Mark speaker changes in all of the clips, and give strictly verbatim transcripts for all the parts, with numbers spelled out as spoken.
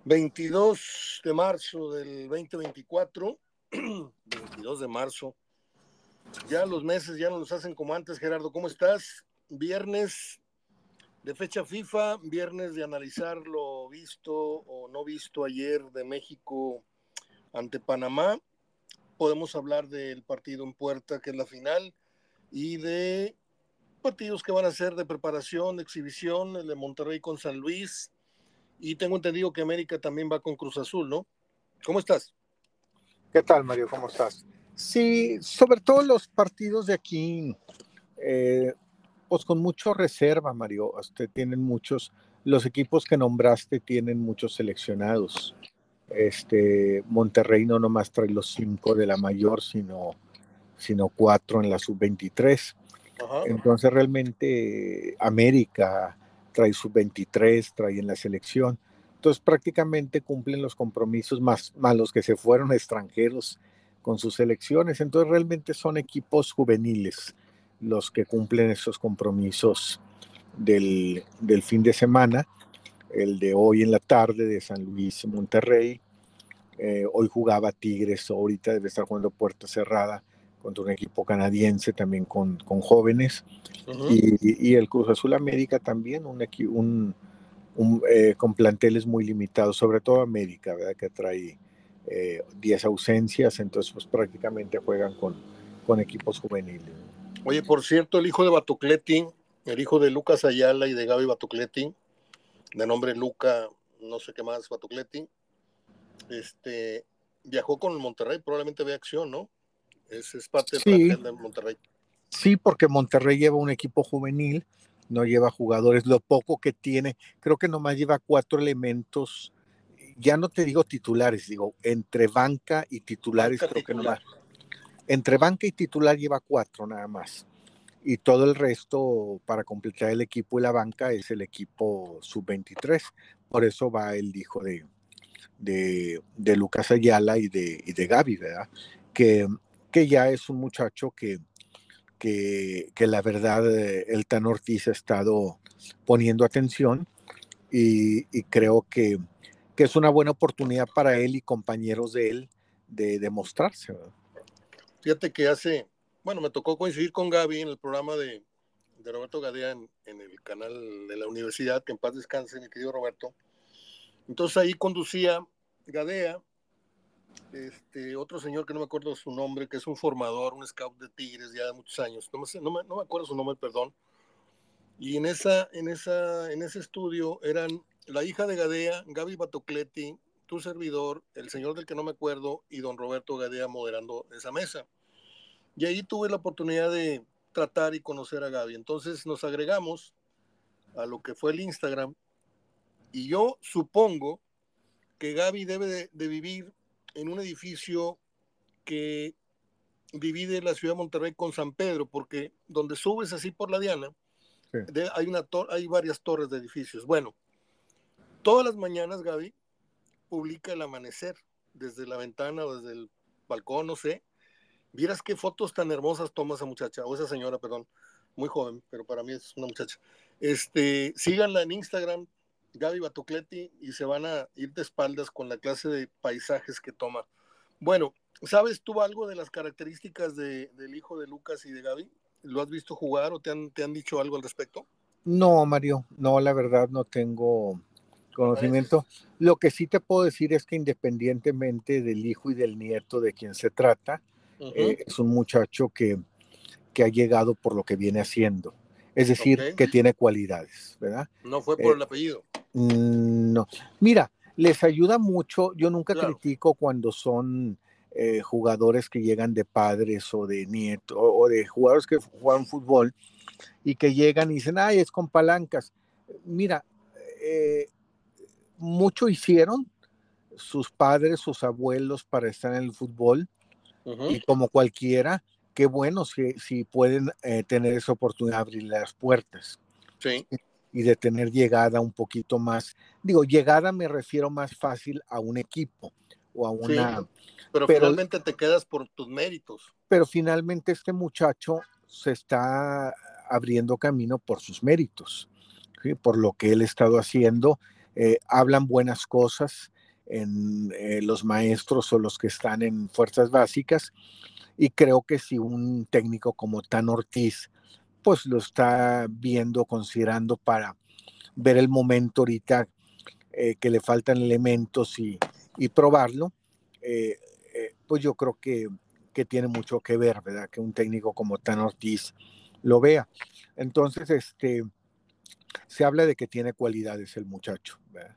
Speaker 1: veintidós de marzo del veinte veinticuatro, veintidós de marzo, ya los meses ya no los hacen como antes. Gerardo, ¿cómo estás? Viernes de fecha FIFA, viernes de analizar lo visto o no visto ayer de México ante Panamá. Podemos hablar del partido en puerta, que es la final, y de partidos que van a ser de preparación, de exhibición, el de Monterrey con San Luis, y tengo entendido que América también va con Cruz Azul, ¿no? ¿Cómo estás?
Speaker 2: ¿Qué tal, Mario? ¿Cómo estás? Sí, sobre todo los partidos de aquí, eh, pues con mucha reserva, Mario. Este, tienen muchos, los equipos que nombraste tienen muchos seleccionados. Este, Monterrey no nomás trae los cinco de la mayor, sino, sino cuatro en la sub veintitrés.
Speaker 1: Ajá.
Speaker 2: Entonces realmente América trae sub veintitrés, trae en la selección. Entonces prácticamente cumplen los compromisos más, más los que se fueron extranjeros con sus selecciones. Entonces realmente son equipos juveniles los que cumplen esos compromisos del, del fin de semana. El de hoy en la tarde de San Luis Monterrey. Eh, hoy jugaba Tigres, ahorita debe estar jugando puerta cerrada contra un equipo canadiense también con, con jóvenes. Uh-huh. y, y el Cruz Azul América también, un, un, un eh, con planteles muy limitados, sobre todo América, ¿verdad? Que trae diez eh, ausencias, entonces pues prácticamente juegan con, con equipos juveniles.
Speaker 1: Oye, por cierto, el hijo de Batocletti, el hijo de Lucas Ayala y de Gaby Batocletti, de nombre Luca, no sé qué más, Batocletti, este, viajó con el Monterrey, probablemente ve acción, ¿no? Es, es parte del
Speaker 2: sí,
Speaker 1: plantel de Monterrey.
Speaker 2: Sí, porque Monterrey lleva un equipo juvenil, no lleva jugadores, lo poco que tiene, creo que nomás lleva cuatro elementos, ya no te digo titulares, digo, entre banca y titulares,
Speaker 1: banca
Speaker 2: creo
Speaker 1: titular.
Speaker 2: que nomás, entre banca y titular lleva cuatro nada más, y todo el resto para completar el equipo y la banca es el equipo sub veintitrés, por eso va el hijo de, de, de Lucas Ayala y de, y de Gaby, ¿verdad? Que, que ya es un muchacho que Que, que, la verdad el Tan Ortiz ha estado poniendo atención y, y creo que, que es una buena oportunidad para él y compañeros de él de demostrarse. ¿Verdad?
Speaker 1: Fíjate que hace, bueno, me tocó coincidir con Gaby en el programa de, de Roberto Gadea en, en el canal de la universidad, que en paz descanse, mi querido Roberto. Entonces ahí conducía Gadea, este, otro señor que no me acuerdo su nombre, que es un formador, un scout de Tigres ya de muchos años, no me, no me, no me acuerdo su nombre, perdón. Y en, esa, en, esa, en ese estudio eran la hija de Gadea, Gaby Batocletti, tu servidor, el señor del que no me acuerdo, y don Roberto Gadea moderando esa mesa. Y ahí tuve la oportunidad de tratar y conocer a Gaby. Entonces nos agregamos a lo que fue el Instagram, y yo supongo que Gaby debe de, de vivir en un edificio que divide la ciudad de Monterrey con San Pedro, porque donde subes así por la Diana, sí. de, hay, una tor hay varias torres de edificios. Bueno, todas las mañanas Gaby publica el amanecer desde la ventana o desde el balcón, no sé. Vieras qué fotos tan hermosas toma esa muchacha, o esa señora, perdón, muy joven, pero para mí es una muchacha. Este, síganla en Instagram, Gaby Batocletti, y se van a ir de espaldas con la clase de paisajes que toma. Bueno, ¿sabes tú algo de las características de, del hijo de Lucas y de Gaby? ¿Lo has visto jugar o te han, te han dicho algo al respecto?
Speaker 2: No, Mario, no, la verdad no tengo conocimiento. Lo que sí te puedo decir es que independientemente del hijo y del nieto de quien se trata, uh-huh. eh, es un muchacho que, que ha llegado por lo que viene haciendo. Es decir, okay. que tiene cualidades, ¿verdad?
Speaker 1: No fue por eh, el apellido.
Speaker 2: No. Mira, les ayuda mucho. Yo nunca claro. critico cuando son eh, jugadores que llegan de padres o de nietos o, o de jugadores que juegan fútbol y que llegan y dicen, ay, es con palancas. Mira, eh, mucho hicieron sus padres, sus abuelos para estar en el fútbol uh-huh. y como cualquiera, qué bueno si, si pueden eh, tener esa oportunidad de abrir las puertas.
Speaker 1: Sí.
Speaker 2: Y de tener llegada un poquito más, digo, llegada me refiero más fácil a un equipo o a una...
Speaker 1: Sí, pero, pero finalmente te quedas por tus méritos.
Speaker 2: Pero finalmente este muchacho se está abriendo camino por sus méritos, ¿sí? Por lo que él ha estado haciendo eh, hablan buenas cosas en eh, los maestros o los que están en fuerzas básicas, y creo que si un técnico como Tan Ortiz pues lo está viendo, considerando para ver el momento ahorita eh, que le faltan elementos y, y probarlo, eh, eh, pues yo creo que, que tiene mucho que ver, ¿verdad? Que un técnico como Tan Ortiz lo vea. Entonces, este, se habla de que tiene cualidades el muchacho, ¿verdad?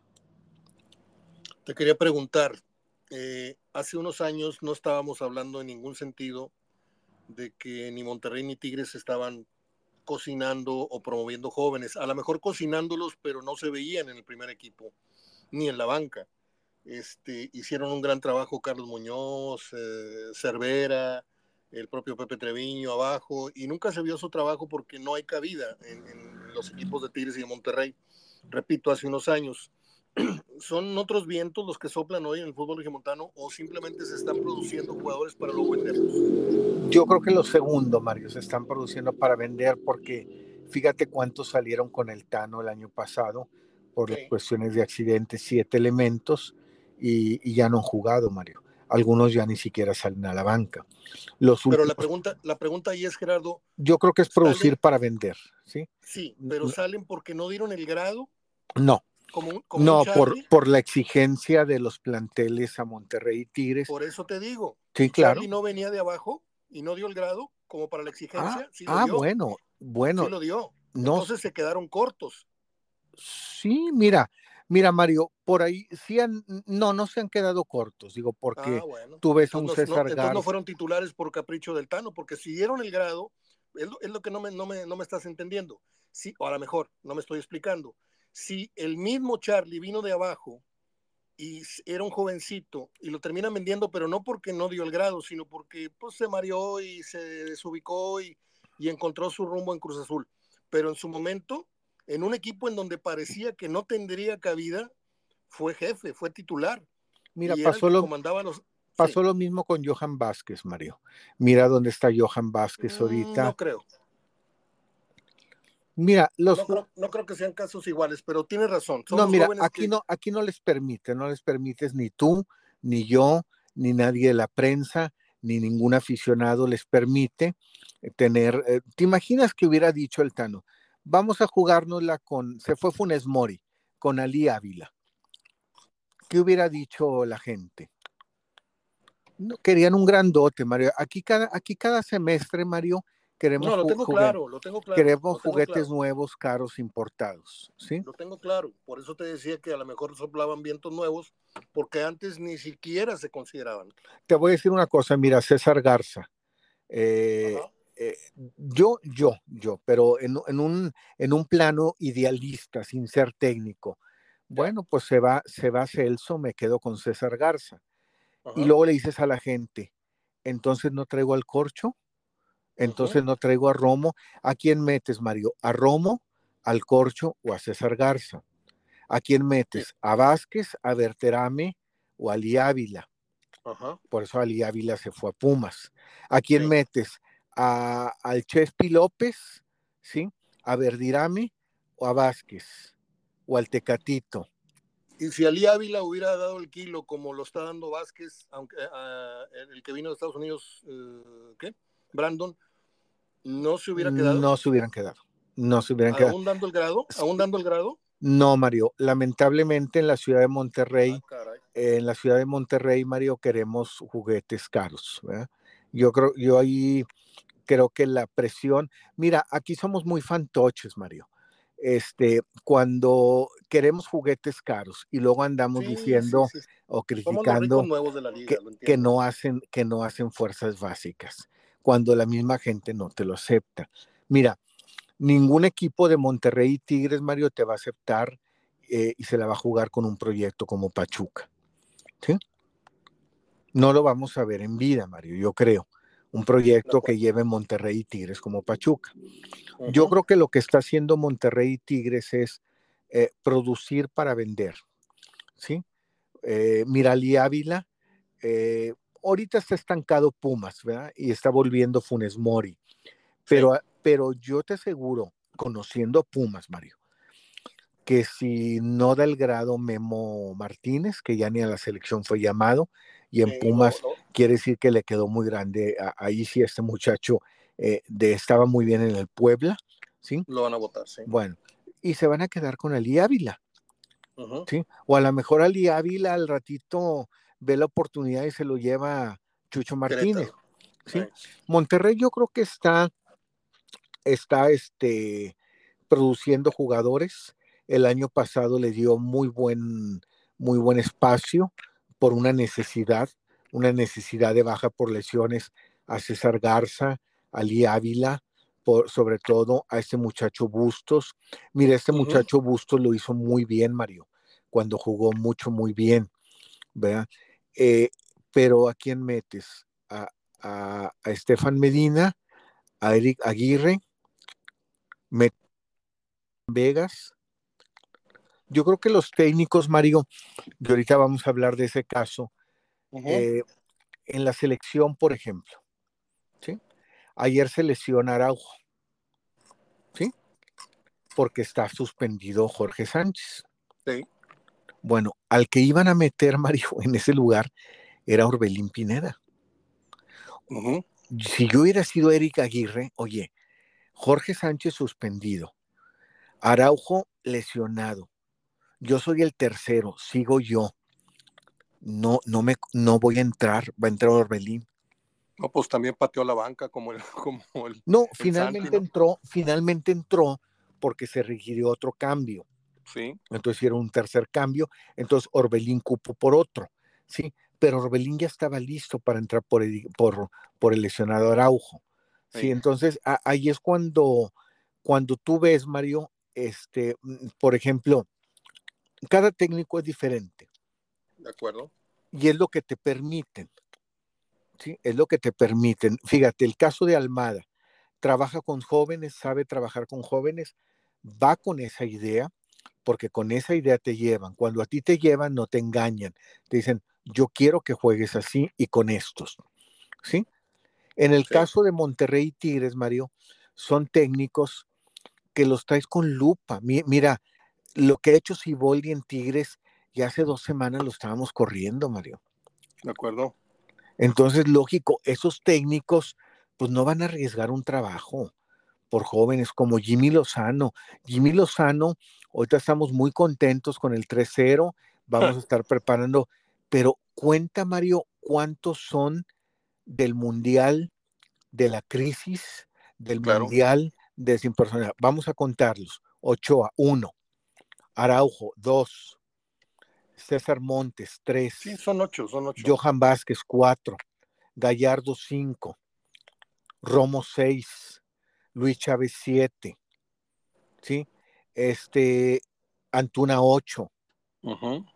Speaker 1: Te quería preguntar, eh, hace unos años no estábamos hablando en ningún sentido de que ni Monterrey ni Tigres estaban cocinando o promoviendo jóvenes, a lo mejor cocinándolos, pero no se veían en el primer equipo ni en la banca. Este, hicieron un gran trabajo Carlos Muñoz, eh, Cervera, el propio Pepe Treviño abajo, y nunca se vio su trabajo porque no hay cabida en, en los equipos de Tigres y de Monterrey. Repito, hace unos años. ¿Son otros vientos los que soplan hoy en el fútbol regiomontano o simplemente se están produciendo jugadores para luego venderlos?
Speaker 2: Yo creo que los segundos, Mario, se están produciendo para vender porque fíjate cuántos salieron con el Tano el año pasado por las
Speaker 1: Sí.
Speaker 2: cuestiones de accidentes, siete elementos, y, y ya no han jugado, Mario. Algunos ya ni siquiera salen a la banca. Los
Speaker 1: Pero
Speaker 2: últimos,
Speaker 1: la pregunta, la pregunta ahí es, Gerardo,
Speaker 2: yo creo que es producir
Speaker 1: ¿salen?
Speaker 2: para vender, ¿sí?
Speaker 1: Sí, pero ¿salen porque no dieron el grado
Speaker 2: No,
Speaker 1: como un, como un
Speaker 2: no, por,
Speaker 1: Charlie?
Speaker 2: por la exigencia de los planteles a Monterrey y Tigres.
Speaker 1: Por eso te digo,
Speaker 2: Sí,
Speaker 1: si
Speaker 2: claro.
Speaker 1: Charlie no venía de abajo y no dio el grado como para la
Speaker 2: Ah,
Speaker 1: exigencia, sí lo
Speaker 2: ah,
Speaker 1: dio,
Speaker 2: bueno,
Speaker 1: sí
Speaker 2: bueno,
Speaker 1: lo dio.
Speaker 2: no,
Speaker 1: Entonces se quedaron cortos.
Speaker 2: sí, mira, mira, Mario, por ahí sí han, no, no se han quedado cortos, digo,
Speaker 1: Ah,
Speaker 2: porque
Speaker 1: bueno.
Speaker 2: tú ves a un
Speaker 1: Entonces no, no,
Speaker 2: César
Speaker 1: entonces no
Speaker 2: Garza.
Speaker 1: fueron titulares por capricho del Tano, porque si dieron el grado, es lo, es lo que no me, no, me, no me estás entendiendo. Sí, o a lo mejor no me estoy explicando. Si el mismo Charlie vino de abajo y era un jovencito y lo terminan vendiendo, pero no porque no dio el grado, sino porque pues, se mareó y se desubicó y, y encontró su rumbo en Cruz Azul. Pero en su momento, en un equipo en donde parecía que no tendría cabida, fue jefe, fue titular
Speaker 2: Mira,
Speaker 1: y era el
Speaker 2: pasó
Speaker 1: que
Speaker 2: lo,
Speaker 1: comandaba los... Sí,
Speaker 2: pasó lo mismo con Johan Vázquez, Mario. Mira dónde está Johan Vázquez
Speaker 1: mm, no
Speaker 2: ahorita.
Speaker 1: creo.
Speaker 2: Mira, los,
Speaker 1: No creo, no creo que sean casos iguales, pero tienes razón. Son
Speaker 2: no,
Speaker 1: los
Speaker 2: mira,
Speaker 1: jóvenes
Speaker 2: aquí
Speaker 1: que...
Speaker 2: no, aquí no les permite, no les permites ni tú, ni yo, ni nadie de la prensa, ni ningún aficionado les permite tener. Eh, ¿te imaginas que hubiera dicho el Tano? Vamos a jugárnosla con, se fue Funes Mori, con Ali Ávila. ¿Qué hubiera dicho la gente? No, querían un grandote, Mario. Aquí cada, aquí cada semestre, Mario, queremos
Speaker 1: No, lo
Speaker 2: ju
Speaker 1: tengo
Speaker 2: juguetes.
Speaker 1: claro, lo tengo claro,
Speaker 2: Queremos
Speaker 1: lo tengo
Speaker 2: juguetes
Speaker 1: claro.
Speaker 2: nuevos, caros, importados, ¿sí?
Speaker 1: Lo tengo claro. Por eso te decía que a lo mejor soplaban vientos nuevos, porque antes ni siquiera se consideraban.
Speaker 2: Te voy a decir una cosa, mira, César Garza, eh,
Speaker 1: Ajá.
Speaker 2: eh, yo, yo, yo, pero en, en, un, en un plano idealista, sin ser técnico.
Speaker 1: Ya.
Speaker 2: Bueno, pues se va, se va Celso, me quedo con César Garza. Y
Speaker 1: Ajá.
Speaker 2: luego le dices a la gente, entonces no traigo al Corcho,
Speaker 1: Uh-huh.
Speaker 2: entonces no traigo a Romo. ¿A quién metes, Mario? ¿A Romo, al Corcho o a César Garza? ¿A quién
Speaker 1: Sí.
Speaker 2: metes? ¿A Vázquez, a Berterame o a Ali Ávila?
Speaker 1: Ajá.
Speaker 2: Por eso Ali Ávila se fue a Pumas. ¿A quién
Speaker 1: Sí.
Speaker 2: metes? ¿A, al Chespi López? ¿Sí? ¿A Verdirame o a Vázquez? ¿O al Tecatito?
Speaker 1: Y si Ali Ávila hubiera dado el kilo como lo está dando Vázquez, aunque uh, el que vino de Estados Unidos, uh, ¿qué? Brandon, ¿no se hubiera quedado?
Speaker 2: No se hubieran quedado. No se hubieran quedado.
Speaker 1: ¿Aún dando el grado? ¿Aún dando el grado?
Speaker 2: No, Mario. Lamentablemente en la ciudad de Monterrey,
Speaker 1: Ah, caray.
Speaker 2: eh, en la ciudad de Monterrey, Mario, queremos juguetes caros, ¿verdad? Yo creo, yo ahí creo que la presión, mira, aquí somos muy fantoches, Mario. Este, cuando queremos juguetes caros y luego andamos
Speaker 1: Sí, sí,
Speaker 2: diciendo
Speaker 1: sí.
Speaker 2: o
Speaker 1: Somos los ricos
Speaker 2: criticando
Speaker 1: nuevos de la liga,
Speaker 2: que,
Speaker 1: lo
Speaker 2: que
Speaker 1: entiendo.
Speaker 2: no hacen, que no hacen fuerzas básicas, cuando la misma gente no te lo acepta. Mira, ningún equipo de Monterrey y Tigres, Mario, te va a aceptar eh, y se la va a jugar con un proyecto como Pachuca. ¿Sí? No lo vamos a ver en vida, Mario, yo creo. Un
Speaker 1: De
Speaker 2: proyecto que
Speaker 1: acuerdo.
Speaker 2: lleve Monterrey y Tigres como Pachuca. Yo
Speaker 1: Uh-huh.
Speaker 2: creo que lo que está haciendo Monterrey y Tigres es eh, producir para vender. ¿Sí? Eh, Mirali Ávila, eh, ahorita está estancado Pumas, ¿verdad? Y está volviendo Funes Mori.
Speaker 1: Sí.
Speaker 2: Pero, pero yo te aseguro, conociendo Pumas, Mario, que si no da el grado Memo Martínez, que ya ni a la selección fue llamado, y en
Speaker 1: Sí,
Speaker 2: Pumas
Speaker 1: no, no,
Speaker 2: quiere decir que le quedó muy grande. Ahí sí este muchacho eh, de, estaba muy bien en el Puebla, ¿sí?
Speaker 1: lo van a votar, sí.
Speaker 2: Bueno, y se van a quedar con Ali Ávila,
Speaker 1: Uh-huh.
Speaker 2: ¿sí? O a lo mejor Ali Ávila al ratito ve la oportunidad y se lo lleva Chucho Martínez,
Speaker 1: Querétaro.
Speaker 2: ¿sí?
Speaker 1: Sí.
Speaker 2: Monterrey yo creo que está, está este, produciendo jugadores. El año pasado le dio muy buen, muy buen espacio por una necesidad, una necesidad de baja por lesiones a César Garza, a Lee Ávila, por, sobre todo a este muchacho Bustos. Mira, este
Speaker 1: Uh-huh.
Speaker 2: muchacho Bustos lo hizo muy bien, Mario, cuando jugó mucho, muy bien, ¿verdad? Eh, pero ¿a quién metes? A, a, a Estefan Medina, a Eric Aguirre, Vegas. Yo creo que los técnicos, Mario, y ahorita vamos a hablar de ese caso,
Speaker 1: Uh-huh.
Speaker 2: eh, en la selección, por ejemplo, ¿sí? Ayer se lesiona Araujo, ¿sí? Porque está suspendido Jorge Sánchez.
Speaker 1: Sí.
Speaker 2: Bueno, al que iban a meter, Mario, en ese lugar era Orbelín Pineda.
Speaker 1: Uh-huh.
Speaker 2: Si yo hubiera sido Eric Aguirre, oye, Jorge Sánchez suspendido, Araujo lesionado, yo soy el tercero, sigo yo, no, no, me, no voy a entrar, va a entrar Orbelín.
Speaker 1: No, pues también pateó la banca como el, como el,
Speaker 2: No,
Speaker 1: el
Speaker 2: finalmente
Speaker 1: Santi, ¿no?
Speaker 2: entró, finalmente entró porque se requirió otro cambio.
Speaker 1: Sí.
Speaker 2: Entonces hicieron un tercer cambio, entonces Orbelín cupo por otro, ¿sí? Pero Orbelín ya estaba listo para entrar por el, por, por el lesionado Araujo, ¿sí?
Speaker 1: Sí.
Speaker 2: Entonces a, ahí es cuando, cuando tú ves, Mario, este, por ejemplo, cada técnico es diferente.
Speaker 1: De acuerdo.
Speaker 2: Y es lo que te permiten, ¿sí? Es lo que te permiten. Fíjate, el caso de Almada, trabaja con jóvenes, sabe trabajar con jóvenes, va con esa idea, porque con esa idea te llevan. Cuando a ti te llevan, no te engañan. Te dicen, yo quiero que juegues así y con estos, ¿sí? En el
Speaker 1: Sí.
Speaker 2: caso de Monterrey y Tigres, Mario, son técnicos que los traes con lupa. Mira, lo que ha hecho Siboldi en Tigres, ya hace dos semanas lo estábamos corriendo, Mario.
Speaker 1: De acuerdo.
Speaker 2: Entonces, lógico, esos técnicos, pues no van a arriesgar un trabajo por jóvenes como Jimmy Lozano. Jimmy Lozano, ahorita estamos muy contentos con el tres cero, vamos a estar preparando, pero cuenta, Mario, cuántos son del Mundial de la crisis, del
Speaker 1: Claro.
Speaker 2: Mundial de desimpersonal. Vamos a contarlos. Ochoa, uno. Araujo, dos. César Montes, tres.
Speaker 1: Sí, son ocho, son ocho.
Speaker 2: Johan Vázquez, cuatro. Gallardo, cinco. Romo, seis. Luis Chávez, siete. ¿Sí? Este, Antuna, ocho.
Speaker 1: Uh-huh.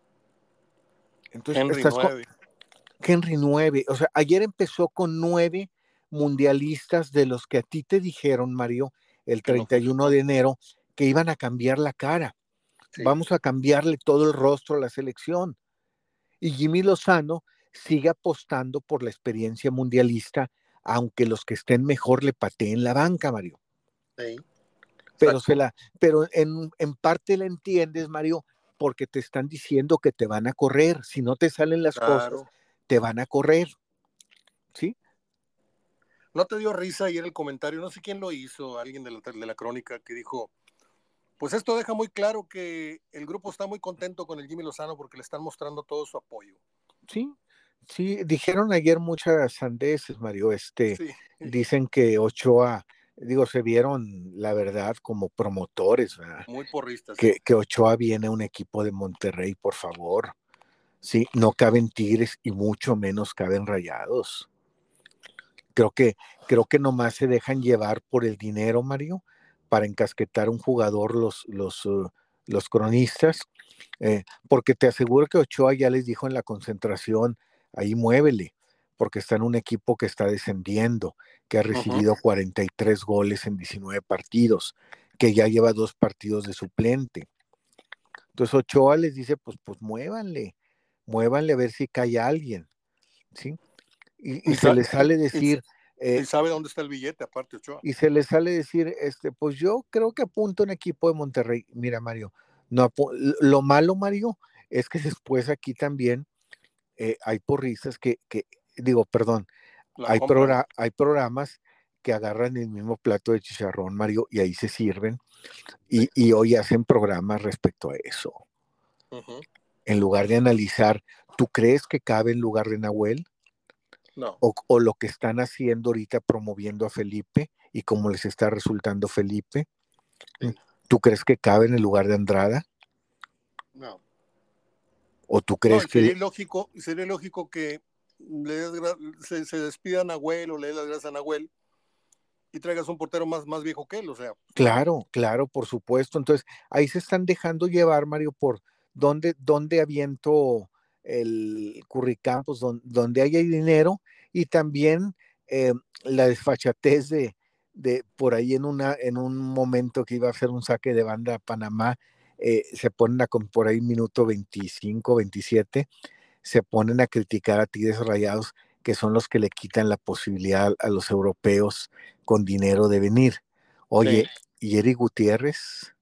Speaker 2: Entonces,
Speaker 1: Henry,
Speaker 2: estás con
Speaker 1: nueve.
Speaker 2: Henry, nueve. O sea, ayer empezó con nueve mundialistas de los que a ti te dijeron, Mario, el
Speaker 1: Que no
Speaker 2: treinta y uno
Speaker 1: funcionó.
Speaker 2: de enero, que iban a cambiar la cara.
Speaker 1: Sí.
Speaker 2: Vamos a cambiarle todo el rostro a la selección. Y Jimmy Lozano sigue apostando por la experiencia mundialista, aunque los que estén mejor le pateen la banca, Mario.
Speaker 1: Sí.
Speaker 2: Pero, se
Speaker 1: Exacto.
Speaker 2: la, pero en, en parte la entiendes, Mario, porque te están diciendo que te van a correr. Si no te salen las
Speaker 1: Claro.
Speaker 2: cosas, te van a correr. ¿Sí?
Speaker 1: ¿No te dio risa ayer el comentario? No sé quién lo hizo, alguien de la, de la crónica, que dijo, pues esto deja muy claro que el grupo está muy contento con el Jimmy Lozano porque le están mostrando todo su apoyo.
Speaker 2: Sí, sí, dijeron ayer muchas sandeces, Mario. Este,
Speaker 1: Sí.
Speaker 2: dicen que Ochoa, digo, se vieron, la verdad, como promotores, ¿verdad?
Speaker 1: Muy porristas, sí.
Speaker 2: Que, que Ochoa viene a un equipo de Monterrey, por favor. Sí, no caben Tigres y mucho menos caben Rayados. Creo que, creo que nomás se dejan llevar por el dinero, Mario, para encasquetar un jugador los, los, uh, los cronistas, eh, porque te aseguro que Ochoa ya les dijo en la concentración, ahí muévele, porque está en un equipo que está descendiendo, que ha recibido uh-huh. cuarenta y tres goles en diecinueve partidos, que ya lleva dos partidos de suplente. Entonces Ochoa les dice, pues, pues muévanle, muévanle a ver si cae alguien, ¿sí? Y, y, y se les sale decir...
Speaker 1: Eh, y sabe dónde está el billete, aparte Ochoa.
Speaker 2: Y se les sale decir, este, pues yo creo que apunta un equipo de Monterrey. Mira, Mario, No, lo malo, Mario, es que después aquí también eh, hay porristas que, que, digo, perdón,
Speaker 1: La
Speaker 2: hay,
Speaker 1: compran.
Speaker 2: progra hay programas que agarran el mismo plato de chicharrón, Mario, y ahí se sirven,
Speaker 1: Sí.
Speaker 2: y, y hoy hacen programas respecto a eso.
Speaker 1: Uh-huh.
Speaker 2: En lugar de analizar, ¿tú crees que cabe en lugar de Nahuel?
Speaker 1: No.
Speaker 2: O, o lo que están haciendo ahorita promoviendo a Felipe y cómo les está resultando Felipe.
Speaker 1: Sí.
Speaker 2: ¿Tú crees que cabe en el lugar de Andrada?
Speaker 1: No.
Speaker 2: ¿O tú
Speaker 1: No,
Speaker 2: crees
Speaker 1: y
Speaker 2: que
Speaker 1: sería
Speaker 2: le...
Speaker 1: lógico, sería lógico que le des se, se despida a Nahuel o le des las gracias a Nahuel y traigas un portero más, más viejo que él, o sea.
Speaker 2: Claro, claro, por supuesto. Entonces, ahí se están dejando llevar, Mario, por dónde, dónde aviento el curricampos, donde, donde hay dinero, y también eh, la desfachatez de, de por ahí en, una, en un momento que iba a hacer un saque de banda a Panamá, eh, se ponen a, por ahí minuto veinticinco, veintisiete, se ponen a criticar a Tigres Rayados, que son los que le quitan la posibilidad a los europeos con dinero de venir.
Speaker 1: Sí.
Speaker 2: Oye, y Eric Gutiérrez,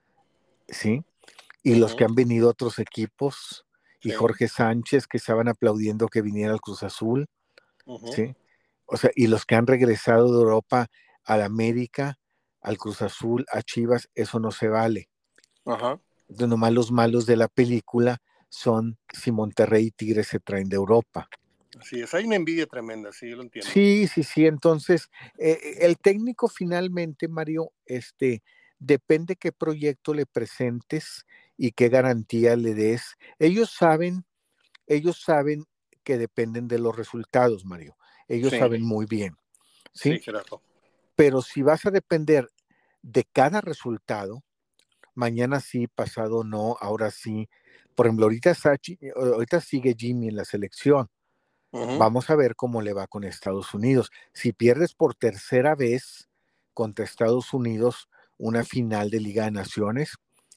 Speaker 2: ¿sí? Y los que
Speaker 1: Uh-huh.
Speaker 2: han venido a otros equipos, y
Speaker 1: Sí.
Speaker 2: Jorge Sánchez, que estaban aplaudiendo que viniera al Cruz Azul,
Speaker 1: Uh-huh.
Speaker 2: ¿sí? O sea, y los que han regresado de Europa al América, al Cruz Azul, a Chivas, eso no se vale.
Speaker 1: Ajá.
Speaker 2: Entonces, nomás los malos de la película son si Monterrey y Tigres se traen de Europa.
Speaker 1: Así es, hay una envidia tremenda, sí, yo lo entiendo.
Speaker 2: Sí, sí, sí. Entonces, eh, el técnico finalmente, Mario, este, depende qué proyecto le presentes y qué garantía le des. Ellos saben, ellos saben que dependen de los resultados, Mario. Ellos
Speaker 1: Sí,
Speaker 2: saben muy bien,
Speaker 1: sí,
Speaker 2: ¿sí?
Speaker 1: Gerardo.
Speaker 2: Pero si vas a depender de cada resultado, mañana sí, pasado no, ahora sí. Por ejemplo, ahorita, está, ahorita sigue Jimmy en la selección.
Speaker 1: Uh-huh.
Speaker 2: Vamos a ver cómo le va con Estados Unidos. Si pierdes por tercera vez contra Estados Unidos una final de Liga de Naciones,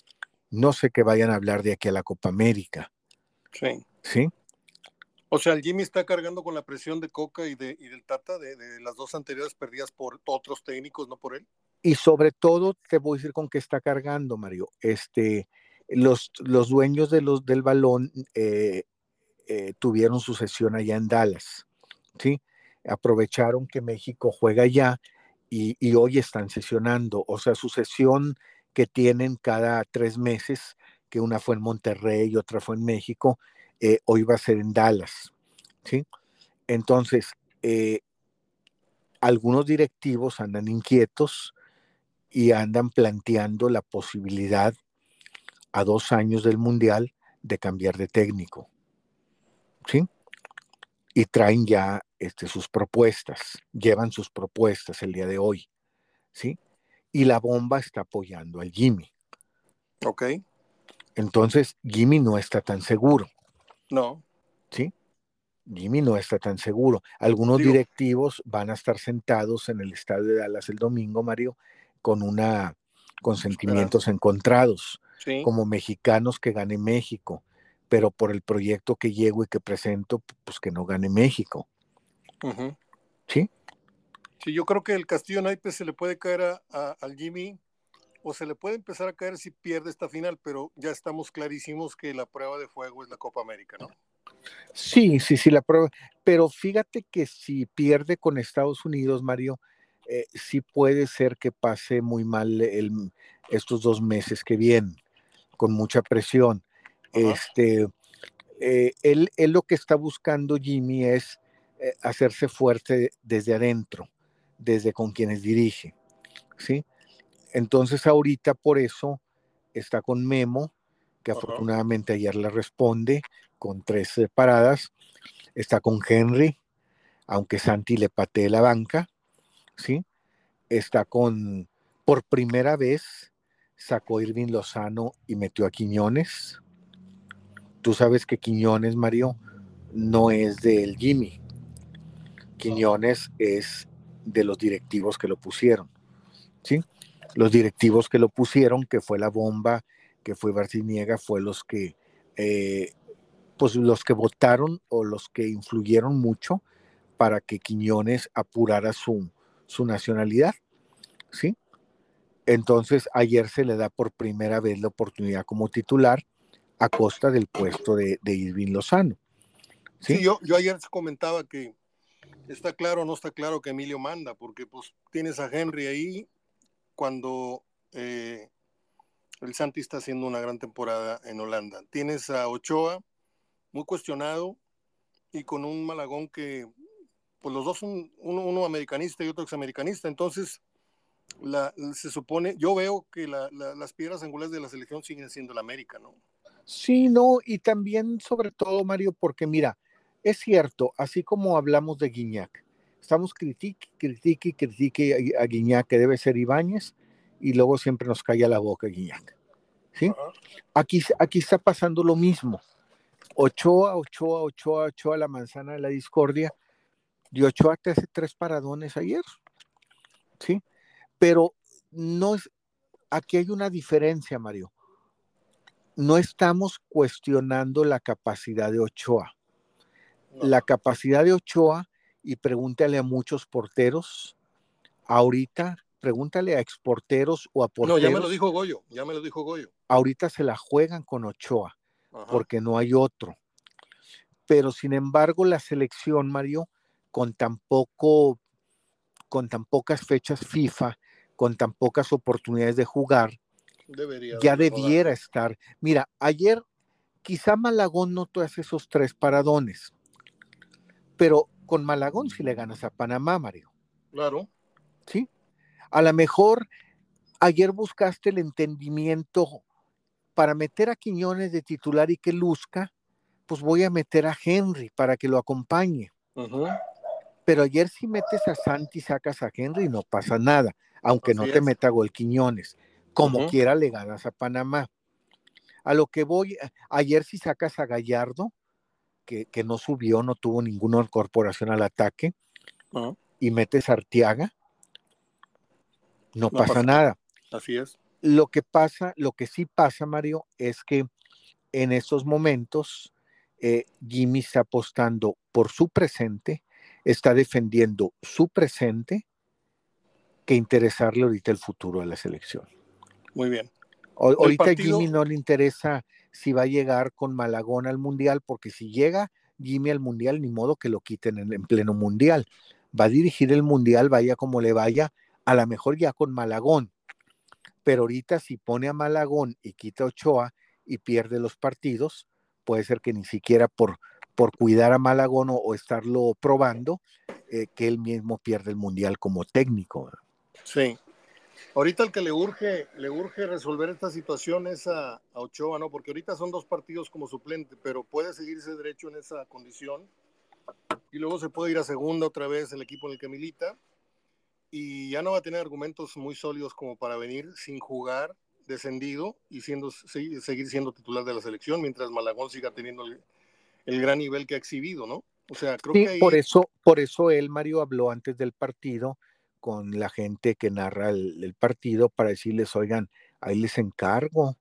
Speaker 2: no sé qué vayan a hablar de aquí a la Copa América.
Speaker 1: Sí.
Speaker 2: ¿Sí?
Speaker 1: O sea, el Jimmy está cargando con la presión de Coca y, de, y del Tata de, de las dos anteriores perdidas por otros técnicos, no por él.
Speaker 2: Y sobre todo, te voy a decir con qué está cargando, Mario. Este, los, los dueños de los, del balón eh, eh, tuvieron su sesión allá en Dallas. ¿Sí? Aprovecharon que México juega allá y, y hoy están sesionando. O sea, su sesión que tienen cada tres meses, que una fue en Monterrey y otra fue en México, eh, hoy va a ser en Dallas. ¿Sí? Entonces, eh, algunos directivos andan inquietos y andan planteando la posibilidad a dos años del Mundial de cambiar de técnico. ¿Sí? Y traen ya este, sus propuestas, llevan sus propuestas el día de hoy, ¿sí? Y la bomba está apoyando al Jimmy.
Speaker 1: Ok.
Speaker 2: Entonces, Jimmy no está tan seguro,
Speaker 1: No.
Speaker 2: ¿sí? Jimmy no está tan seguro. Algunos
Speaker 1: Digo,
Speaker 2: directivos van a estar sentados en el estadio de Dallas el domingo, Mario, con una con
Speaker 1: esperanza.
Speaker 2: sentimientos encontrados,
Speaker 1: Sí.
Speaker 2: como mexicanos que gane México, pero por el proyecto que llego y que presento, pues que no gane México,
Speaker 1: Uh-huh.
Speaker 2: ¿sí?
Speaker 1: Sí, yo creo que el Castillo Naipes se le puede caer a, a, al Jimmy o se le puede empezar a caer si pierde esta final, pero ya estamos clarísimos que la prueba de fuego es la Copa América, ¿no?
Speaker 2: Sí, sí, sí, la prueba. Pero fíjate que si pierde con Estados Unidos, Mario, eh, sí puede ser que pase muy mal el, estos dos meses que vienen, con mucha presión.
Speaker 1: Ajá.
Speaker 2: Este, eh, él, él lo que está buscando Jimmy es eh, hacerse fuerte desde adentro, desde con quienes dirige, ¿sí? Entonces ahorita por eso está con Memo, que
Speaker 1: Ajá.
Speaker 2: afortunadamente ayer le responde con tres eh, paradas. Está con Henry, aunque Santi le patee la banca, ¿sí? Está con, por primera vez, sacó Irving Lozano y metió a Quiñones. Tú sabes que Quiñones, Mario, no es del Jimmy. Quiñones es de los directivos que lo pusieron, ¿sí? Los directivos que lo pusieron, que fue la bomba, que fue Barciniega, fue los que, eh, pues los que votaron o los que influyeron mucho para que Quiñones apurara su, su nacionalidad, ¿sí? Entonces, ayer se le da por primera vez la oportunidad como titular a costa del puesto de, de Irving Lozano. ¿Sí?
Speaker 1: Sí, yo, yo ayer comentaba que está claro o no está claro que Emilio manda, porque pues tienes a Henry ahí cuando eh, el Santi está haciendo una gran temporada en Holanda. Tienes a Ochoa, muy cuestionado, y con un Malagón que, pues los dos son uno, uno americanista y otro examericanista, entonces la, se supone, yo veo que la, la, las piedras angulares de la selección siguen siendo la América, ¿no?
Speaker 2: Sí, no, y también sobre todo, Mario, porque mira, es cierto, así como hablamos de Guiñac, estamos critique, critique, critique a, a Guiñac, que debe ser Ibáñez, y luego siempre nos calla la boca Guiñac, ¿sí?
Speaker 1: Ajá.
Speaker 2: Aquí, aquí está pasando lo mismo. Ochoa, Ochoa, Ochoa, Ochoa, la manzana de la discordia, y Ochoa te hace tres paradones ayer, ¿sí? Pero no es, aquí hay una diferencia, Mario. No estamos cuestionando la capacidad de Ochoa.
Speaker 1: No.
Speaker 2: La capacidad de Ochoa, y pregúntale a muchos porteros, ahorita, pregúntale a exporteros o a
Speaker 1: No, ya me lo
Speaker 2: porteros,
Speaker 1: dijo Goyo, ya me lo dijo Goyo.
Speaker 2: ahorita se la juegan con Ochoa,
Speaker 1: Ajá.
Speaker 2: porque no hay otro. Pero sin embargo, la selección, Mario, con tan poco, con tan pocas fechas FIFA, con tan pocas oportunidades de jugar,
Speaker 1: Debería
Speaker 2: ya
Speaker 1: darle
Speaker 2: debiera
Speaker 1: rodaje.
Speaker 2: estar. Mira, ayer quizá Malagón no te hace esos tres paradones, pero con Malagón sí le ganas a Panamá, Mario.
Speaker 1: Claro.
Speaker 2: ¿Sí? A lo mejor ayer buscaste el entendimiento para meter a Quiñones de titular y que luzca, pues voy a meter a Henry para que lo acompañe.
Speaker 1: Uh-huh.
Speaker 2: Pero ayer si metes a Santi, sacas a Henry, no pasa nada, aunque no
Speaker 1: Así
Speaker 2: te
Speaker 1: es.
Speaker 2: meta gol Quiñones. Como
Speaker 1: Uh-huh.
Speaker 2: quiera le ganas a Panamá. A lo que voy, ayer si sacas a Gallardo, que, que no subió, no tuvo ninguna incorporación al ataque,
Speaker 1: Uh-huh.
Speaker 2: y metes a Arteaga, no
Speaker 1: No
Speaker 2: pasa
Speaker 1: pasa nada.
Speaker 2: nada.
Speaker 1: Así es.
Speaker 2: Lo que pasa, lo que sí pasa, Mario, es que en esos momentos eh, Jimmy está apostando por su presente, está defendiendo su presente, que interesarle ahorita el futuro de la selección.
Speaker 1: Muy bien.
Speaker 2: O,
Speaker 1: Del
Speaker 2: ahorita a
Speaker 1: partido.
Speaker 2: Jimmy no le interesa si va a llegar con Malagón al Mundial, porque si llega Jimmy al Mundial, ni modo que lo quiten en, en pleno Mundial. Va a dirigir el Mundial, vaya como le vaya, a lo mejor ya con Malagón. Pero ahorita si pone a Malagón y quita a Ochoa y pierde los partidos, puede ser que ni siquiera por, por cuidar a Malagón o, o estarlo probando, eh, que él mismo pierde el Mundial como técnico.
Speaker 1: Sí. Ahorita el que le urge, le urge resolver esta situación es a, a Ochoa, ¿no? Porque ahorita son dos partidos como suplente, pero puede seguirse derecho en esa condición y luego se puede ir a segunda otra vez el equipo en el que milita y ya no va a tener argumentos muy sólidos como para venir sin jugar, descendido y siendo, seguir siendo titular de la selección mientras Malagón siga teniendo el, el gran nivel que ha exhibido, ¿no? O sea, creo
Speaker 2: Sí,
Speaker 1: que
Speaker 2: por
Speaker 1: ahí...
Speaker 2: eso, por eso él, Mario, habló antes del partido con la gente que narra el, el partido para decirles, oigan, ahí les encargo,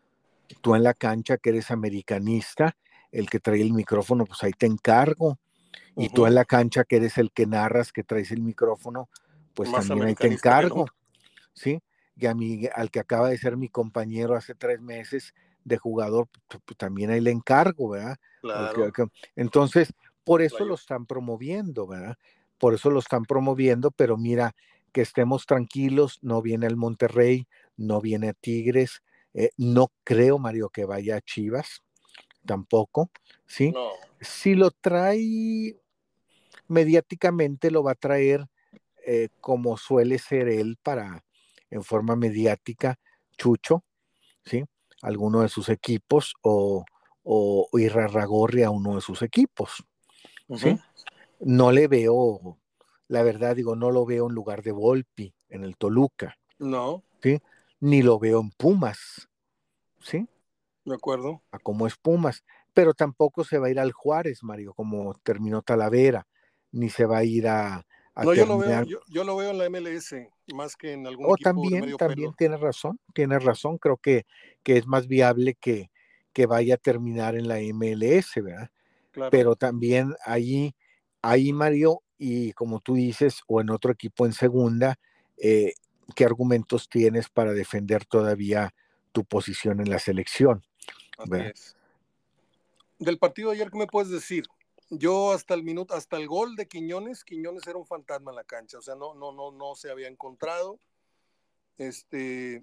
Speaker 2: tú en la cancha que eres americanista, el que trae el micrófono, pues ahí te encargo. Y tú
Speaker 1: Uh-huh.
Speaker 2: en la cancha que eres el que narras, que traes el micrófono, pues
Speaker 1: Más
Speaker 2: también ahí te
Speaker 1: americanista que
Speaker 2: encargo,
Speaker 1: nunca.
Speaker 2: ¿sí? Y a mí, al que acaba de ser mi compañero hace tres meses de jugador, pues, pues también ahí le encargo, ¿verdad?
Speaker 1: Claro.
Speaker 2: Entonces, por eso lo están promoviendo, ¿verdad? Por eso lo están promoviendo, pero mira, que estemos tranquilos, no viene el Monterrey, no viene a Tigres, eh, no creo, Mario, que vaya a Chivas, tampoco, ¿sí?
Speaker 1: No.
Speaker 2: Si lo trae mediáticamente, lo va a traer eh, como suele ser él para, en forma mediática, Chucho, ¿sí? Alguno de sus equipos o, o, o Irarragorri a uno de sus equipos, ¿sí?
Speaker 1: Uh-huh.
Speaker 2: No le veo, la verdad digo, no lo veo en lugar de Volpi, en el Toluca,
Speaker 1: No.
Speaker 2: ¿sí? Ni lo veo en Pumas, ¿sí?
Speaker 1: De acuerdo.
Speaker 2: A como es Pumas, pero tampoco se va a ir al Juárez, Mario, como terminó Talavera, ni se va a ir a, a
Speaker 1: No, yo lo veo,
Speaker 2: terminar.
Speaker 1: yo, yo lo veo en la M L S más que en algún
Speaker 2: O
Speaker 1: equipo de
Speaker 2: también,
Speaker 1: medio
Speaker 2: también
Speaker 1: pelo.
Speaker 2: tiene razón, tiene razón, creo que, que es más viable que, que vaya a terminar en la M L S, ¿verdad?
Speaker 1: Claro.
Speaker 2: Pero también ahí, ahí Mario, y como tú dices, o en otro equipo en segunda, eh, qué argumentos tienes para defender todavía tu posición en la selección.
Speaker 1: Así
Speaker 2: ¿Verdad?
Speaker 1: es. Del partido de ayer, ¿qué me puedes decir? Yo hasta el minuto, hasta el gol de Quiñones, Quiñones era un fantasma en la cancha, o sea, no, no, no, no se había encontrado. Este,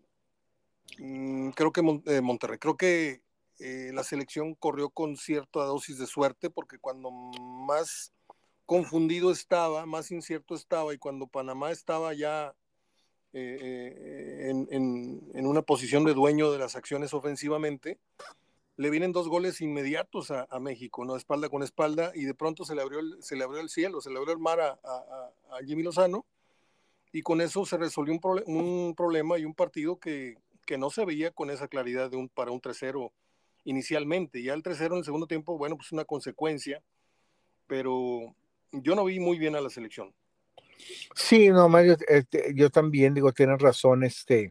Speaker 1: mmm, creo que Mon eh, Monterrey, creo que eh, la selección corrió con cierta dosis de suerte, porque cuando más confundido estaba, más incierto estaba, y cuando Panamá estaba ya eh, eh, en, en, en una posición de dueño de las acciones ofensivamente, le vienen dos goles inmediatos a, a México, ¿no? Espalda con espalda, y de pronto se le abrió el, se le abrió el cielo, se le abrió el mar a, a, a Jimmy Lozano, y con eso se resolvió un, pro, un problema y un partido que, que, no se veía con esa claridad de un, para un tres cero inicialmente. Ya el tres cero en el segundo tiempo, bueno, pues una consecuencia, pero yo no vi muy bien a la selección.
Speaker 2: Sí, no, Mario, este, yo también digo, tienes razón, este,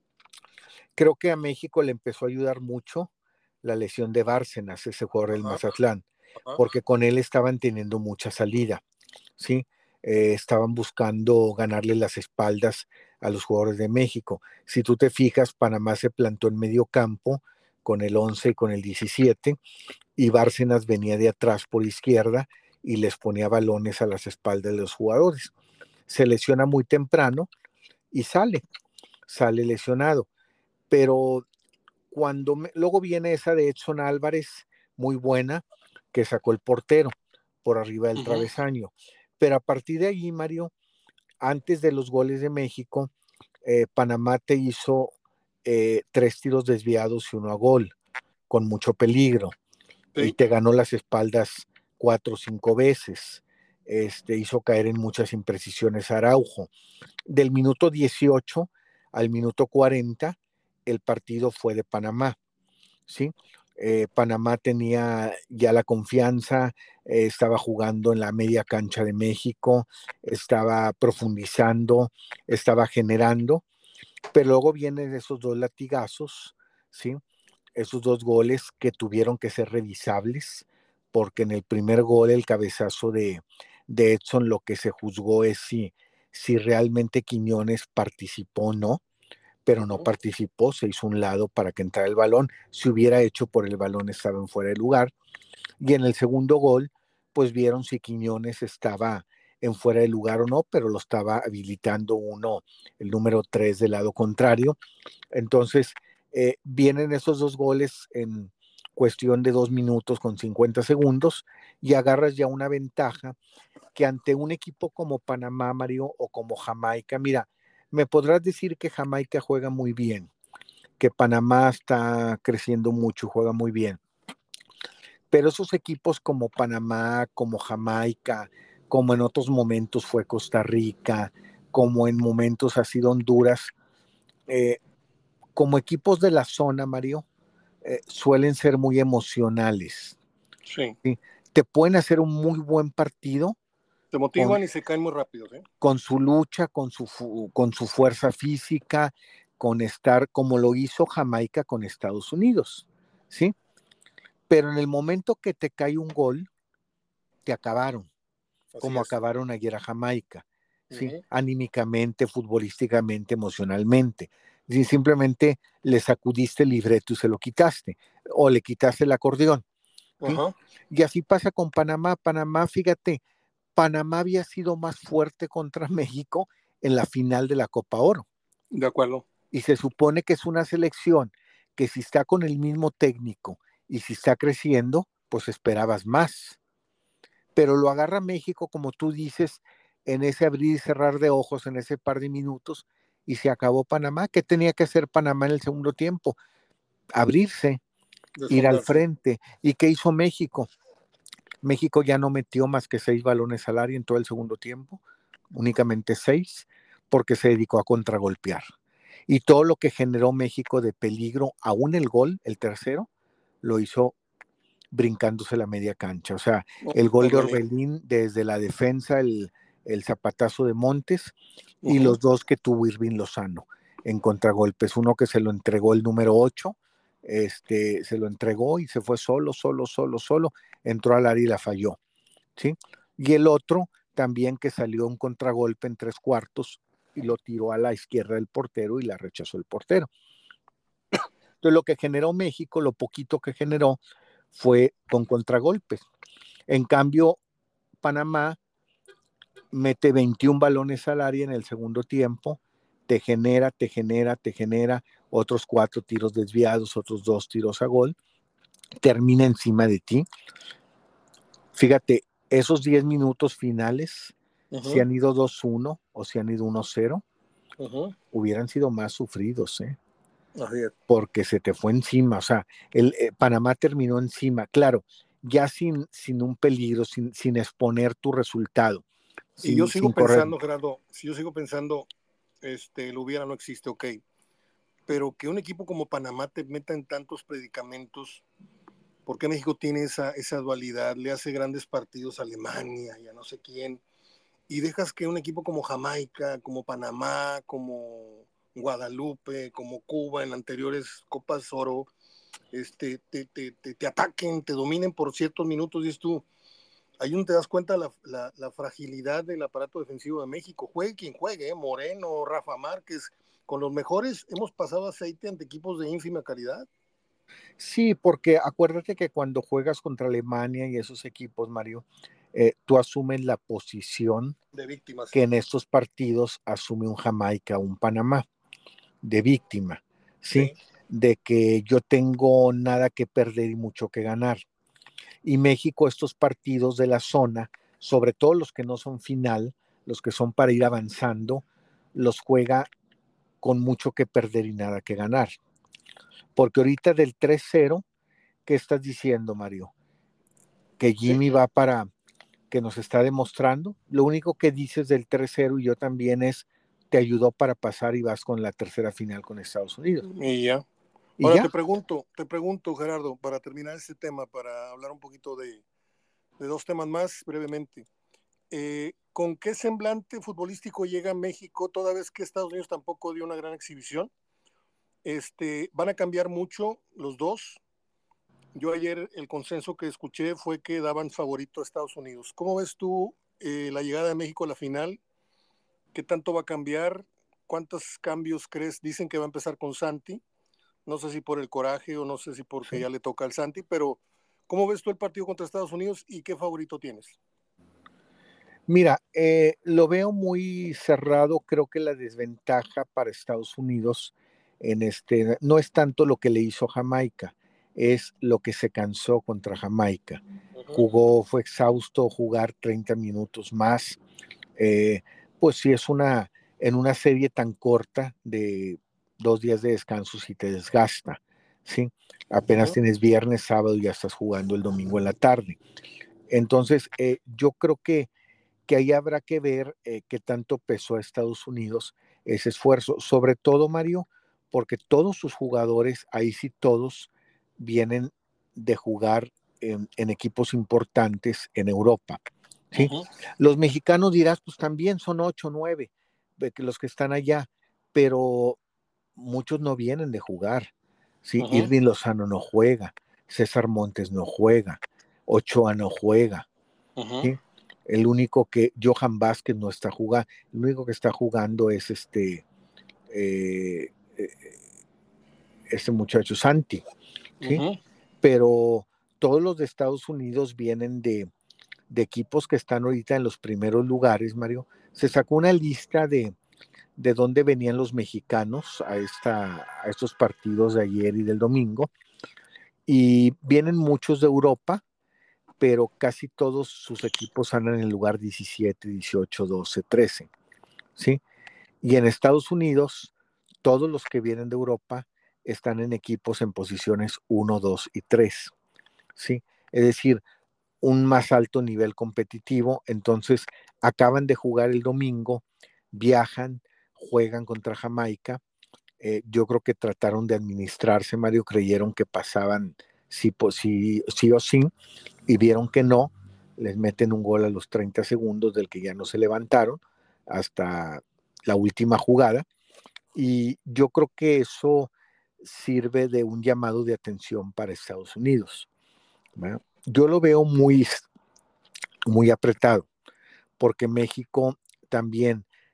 Speaker 2: creo que a México le empezó a ayudar mucho la lesión de Bárcenas, ese jugador del Mazatlán,
Speaker 1: Ajá.
Speaker 2: porque con él estaban teniendo mucha salida, ¿sí? Eh, estaban buscando ganarle las espaldas a los jugadores de México. Si tú te fijas, Panamá se plantó en medio campo con el once y con el diecisiete, y Bárcenas venía de atrás por izquierda y les ponía balones a las espaldas de los jugadores. Se lesiona muy temprano y sale, sale lesionado. Pero cuando me, luego viene esa de Edson Álvarez, muy buena, que sacó el portero por arriba del uh-huh. travesaño. Pero a partir de ahí, Mario, antes de los goles de México, eh, Panamá te hizo eh, tres tiros desviados y uno a gol, con mucho peligro. Sí. Y te ganó las espaldas cuatro o cinco veces. Este, hizo caer en muchas imprecisiones a Araujo. Del minuto dieciocho al minuto cuarenta, el partido fue de Panamá, ¿sí? Eh, Panamá tenía ya la confianza, eh, estaba jugando en la media cancha de México, estaba profundizando, estaba generando, pero luego vienen esos dos latigazos, ¿sí? Esos dos goles que tuvieron que ser revisables, porque en el primer gol, el cabezazo de, de Edson, lo que se juzgó es si, si realmente Quiñones participó o no, pero no participó, se hizo un lado para que entrara el balón. Si hubiera hecho por el balón, estaba en fuera de lugar. Y en el segundo gol, pues vieron si Quiñones estaba en fuera de lugar o no, pero lo estaba habilitando uno, el número tres del lado contrario. Entonces, eh, vienen esos dos goles en cuestión de dos minutos con cincuenta segundos y agarras ya una ventaja que ante un equipo como Panamá, Mario, o como Jamaica, mira, me podrás decir que Jamaica juega muy bien, que Panamá está creciendo mucho, juega muy bien. Pero esos equipos como Panamá, como Jamaica, como en otros momentos fue Costa Rica, como en momentos ha sido Honduras, eh, como equipos de la zona, Mario, eh, suelen ser muy emocionales.
Speaker 1: Sí.
Speaker 2: ¿Sí? Te pueden hacer un muy buen partido.
Speaker 1: Te motivan con, y se caen muy rápido, ¿sí?
Speaker 2: Con su lucha, con su, con su fuerza física, con estar como lo hizo Jamaica con Estados Unidos, ¿sí? Pero en el momento que te cae un gol, te acabaron, Así como es. acabaron ayer a Jamaica, ¿sí? Uh-huh. Anímicamente, futbolísticamente, emocionalmente. Y simplemente le sacudiste el libreto y se lo quitaste, o le quitaste el acordeón, ¿sí? Uh-huh. Y así pasa con Panamá. Panamá, fíjate, Panamá había sido más fuerte contra México en la final de la Copa Oro.
Speaker 1: De acuerdo.
Speaker 2: Y se supone que es una selección que si está con el mismo técnico y si está creciendo, pues esperabas más. Pero lo agarra México, como tú dices, en ese abrir y cerrar de ojos, en ese par de minutos, y se acabó Panamá. ¿Qué tenía que hacer Panamá en el segundo tiempo? Abrirse, ir al frente. ¿Y qué hizo México? México ya no metió más que seis balones al área en todo el segundo tiempo, únicamente seis, porque se dedicó a contragolpear. Y todo lo que generó México de peligro, aún el gol, el tercero, lo hizo brincándose la media cancha. O sea, el gol de Orbelín desde la defensa, el, el zapatazo de Montes y uh-huh. los dos que tuvo Irving Lozano en contragolpes. Uno que se lo entregó el número ocho, este, se lo entregó y se fue solo, solo, solo, solo, entró al área y la falló, ¿sí? Y el otro también que salió un contragolpe en tres cuartos y lo tiró a la izquierda del portero y la rechazó el portero. Entonces lo que generó México, lo poquito que generó, fue con contragolpes. En cambio, Panamá mete veintiún balones al área en el segundo tiempo, te genera, te genera, te genera otros cuatro tiros desviados, otros dos tiros a gol, termina encima de ti. Fíjate, esos diez minutos finales, uh-huh. si han ido dos uno o si han ido uno cero, uh-huh. hubieran sido más sufridos, ¿eh? Porque se te fue encima, o sea, el, eh, Panamá terminó encima, claro, ya sin, sin un peligro, sin, sin exponer tu resultado.
Speaker 1: Sin, y yo sigo pensando, correr. Gerardo, si yo sigo pensando, este, lo hubiera no existe, ok, pero que un equipo como Panamá te meta en tantos predicamentos, porque México tiene esa, esa dualidad, le hace grandes partidos a Alemania y a no sé quién, y dejas que un equipo como Jamaica, como Panamá, como Guadalupe, como Cuba en anteriores Copas Oro, este, te, te, te, te ataquen, te dominen por ciertos minutos, dices tú, ahí no te das cuenta la, la, la fragilidad del aparato defensivo de México. Juegue quien juegue, ¿eh? Moreno, Rafa Márquez, con los mejores hemos pasado aceite ante equipos de ínfima calidad.
Speaker 2: Sí, porque acuérdate que cuando juegas contra Alemania y esos equipos, Mario, eh, tú asumes la posición
Speaker 1: de víctimas
Speaker 2: que en estos partidos asume un Jamaica, un Panamá, de víctima, ¿sí? sí, de que yo tengo nada que perder y mucho que ganar. Y México, estos partidos de la zona, sobre todo los que no son final, los que son para ir avanzando, los juega con mucho que perder y nada que ganar. Porque ahorita del tres cero, ¿qué estás diciendo, Mario? Que Jimmy sí. va para, que nos está demostrando. Lo único que dices del tres cero y yo también es, te ayudó para pasar y vas con la tercera final con Estados Unidos.
Speaker 1: Y ya.
Speaker 2: ¿Y
Speaker 1: Ahora
Speaker 2: ya?
Speaker 1: te pregunto, te pregunto, Gerardo, para terminar este tema, para hablar un poquito de, de dos temas más brevemente. Eh, ¿Con qué semblante futbolístico llega México toda vez que Estados Unidos tampoco dio una gran exhibición? Este, ¿van a cambiar mucho los dos? Yo ayer el consenso que escuché fue que daban favorito a Estados Unidos. ¿Cómo ves tú eh, la llegada de México a la final? ¿Qué tanto va a cambiar? ¿Cuántos cambios crees? Dicen que va a empezar con Santi. No sé si por el coraje o no sé si porque sí. ya le toca al Santi, pero ¿cómo ves tú el partido contra Estados Unidos y qué favorito tienes?
Speaker 2: Mira, eh, lo veo muy cerrado. Creo que la desventaja para Estados Unidos en este no es tanto lo que le hizo Jamaica, es lo que se cansó contra Jamaica. Uh-huh. Jugó, fue exhausto jugar treinta minutos más. Eh, pues sí, es una, en una serie tan corta de dos días de descanso, si te desgasta, ¿sí? Apenas uh-huh. tienes viernes, sábado y ya estás jugando el domingo en la tarde. Entonces, eh, yo creo que que ahí habrá que ver eh, qué tanto pesó a Estados Unidos ese esfuerzo, sobre todo, Mario, porque todos sus jugadores, ahí sí todos, vienen de jugar en, en equipos importantes en Europa, ¿sí? Uh-huh. Los mexicanos dirás, pues también son ocho, nueve, los que están allá, pero muchos no vienen de jugar, ¿sí? Uh-huh. Irving Lozano no juega, César Montes no juega, Ochoa no juega, uh-huh. ¿sí? El único que, Johan Vázquez no está jugando, el único que está jugando es este, eh, eh, este muchacho Santi, ¿sí? Uh-huh. Pero todos los de Estados Unidos vienen de, de equipos que están ahorita en los primeros lugares, Mario. Se sacó una lista de, de dónde venían los mexicanos a, esta, a estos partidos de ayer y del domingo, y vienen muchos de Europa, pero casi todos sus equipos andan en el lugar diecisiete, dieciocho, doce, trece, ¿sí? Y en Estados Unidos, todos los que vienen de Europa están en equipos en posiciones uno, dos y tres, ¿sí? Es decir, un más alto nivel competitivo. Entonces, acaban de jugar el domingo, viajan, juegan contra Jamaica. Eh, yo creo que trataron de administrarse, Mario, creyeron que pasaban sí, sí, sí o sí, y vieron que no, les meten un gol a los treinta segundos del que ya no se levantaron hasta la última jugada, y yo creo que eso sirve de un llamado de atención para Estados Unidos, ¿verdad? Yo lo veo muy, muy apretado, porque México también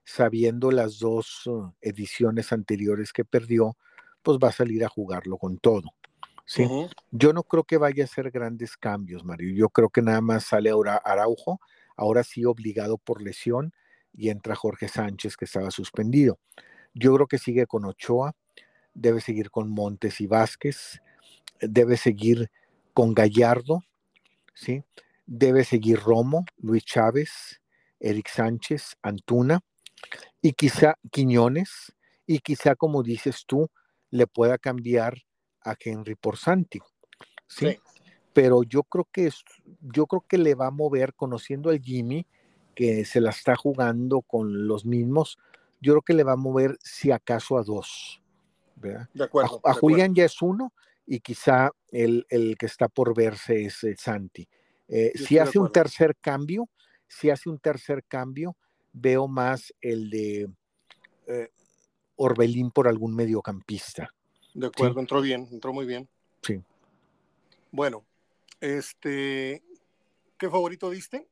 Speaker 2: sabiendo las dos uh, ediciones anteriores que perdió, pues va a salir a jugarlo con todo. ¿Sí? Uh-huh. Yo no creo que vaya a hacer grandes cambios, Mario. Yo creo que nada más sale ahora Araujo, ahora sí obligado por lesión, y entra Jorge Sánchez, que estaba suspendido. Yo creo que sigue con Ochoa, debe seguir con Montes y Vázquez, debe seguir con Gallardo, ¿sí? Debe seguir Romo, Luis Chávez, Eric Sánchez, Antuna, y quizá Quiñones, y quizá, como dices tú, le pueda cambiar a Henry por Santi, ¿sí? Sí. Pero yo creo que es, yo creo que le va a mover, conociendo al Jimmy, que se la está jugando con los mismos, yo creo que le va a mover si acaso a dos, ¿verdad?
Speaker 1: De acuerdo.
Speaker 2: A, a
Speaker 1: de
Speaker 2: Julián
Speaker 1: acuerdo.
Speaker 2: ya es uno, y quizá el, el que está por verse es eh, Santi. Eh, si hace un tercer cambio, si hace un tercer cambio, veo más el de eh, Orbelín por algún mediocampista.
Speaker 1: De acuerdo, ¿sí? Entró bien, entró muy bien.
Speaker 2: Sí.
Speaker 1: Bueno, este, ¿qué favorito diste?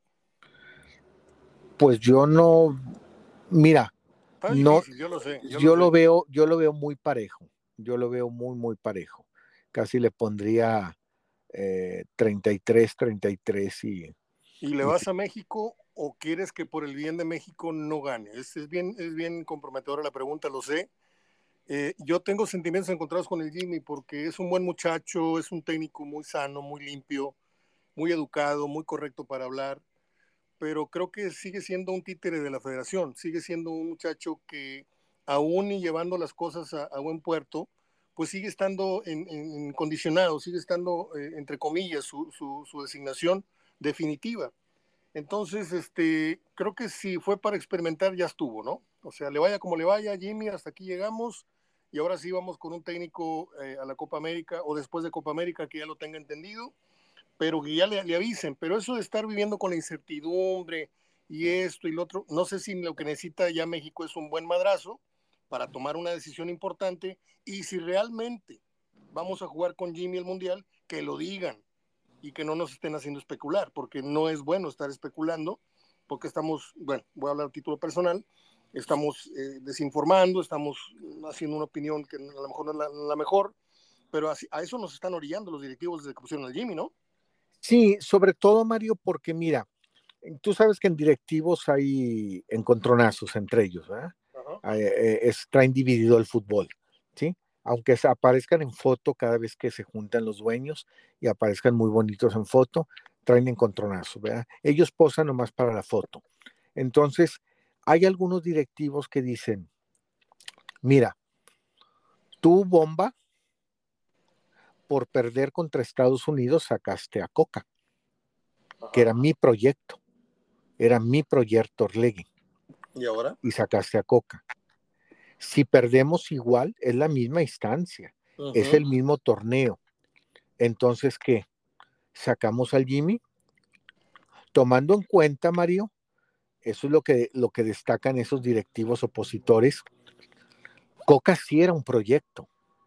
Speaker 2: Pues yo no, mira,
Speaker 1: Está
Speaker 2: no,
Speaker 1: difícil, yo lo sé. Yo,
Speaker 2: yo
Speaker 1: lo,
Speaker 2: lo
Speaker 1: sé.
Speaker 2: veo, yo lo veo muy parejo. Yo lo veo muy, muy parejo. Casi le pondría eh, treinta y tres, treinta y tres y.
Speaker 1: ¿Y le vas a México o quieres que por el bien de México no gane? Es, es bien, es bien comprometedora la pregunta, lo sé. Eh, yo tengo sentimientos encontrados con el Jimmy porque es un buen muchacho, es un técnico muy sano, muy limpio, muy educado, muy correcto para hablar, pero creo que sigue siendo un títere de la federación, sigue siendo un muchacho que aún y llevando las cosas a, a buen puerto, pues sigue estando en, en, en condicionado, sigue estando, eh, entre comillas, su, su, su designación definitiva. Entonces, este, creo que si fue para experimentar, ya estuvo, ¿no? O sea, le vaya como le vaya, Jimmy, hasta aquí llegamos, y ahora sí vamos con un técnico eh, a la Copa América, o después de Copa América, que ya lo tenga entendido, pero que ya le, le avisen. Pero eso de estar viviendo con la incertidumbre, y esto y lo otro, no sé si lo que necesita ya México es un buen madrazo para tomar una decisión importante, y si realmente vamos a jugar con Jimmy el Mundial, que lo digan, y que no nos estén haciendo especular, porque no es bueno estar especulando, porque estamos, bueno, voy a hablar a título personal, estamos eh, desinformando, estamos haciendo una opinión que a lo mejor no es la, la mejor, pero así, a eso nos están orillando los directivos desde que pusieron al Jimmy, ¿no?
Speaker 2: Sí, sobre todo, Mario, porque mira, tú sabes que en directivos hay encontronazos entre ellos, ¿verdad? Uh-huh. Eh, es, traen dividido el fútbol, ¿sí? Aunque se aparezcan en foto cada vez que se juntan los dueños y aparezcan muy bonitos en foto, traen encontronazos, ¿verdad? Ellos posan nomás para la foto. Entonces, hay algunos directivos que dicen, mira, tú, Bomba, por perder contra Estados Unidos sacaste a Coca, uh-huh, que era mi proyecto, era mi proyecto Orlegui.
Speaker 1: ¿Y ahora?
Speaker 2: Y sacaste a Coca. Si perdemos igual, es la misma instancia, uh-huh, es el mismo torneo. Entonces, ¿qué? ¿Sacamos al Jimmy? Tomando en cuenta, Mario, eso es lo que, lo que destacan esos directivos opositores, Coca sí era un proyecto.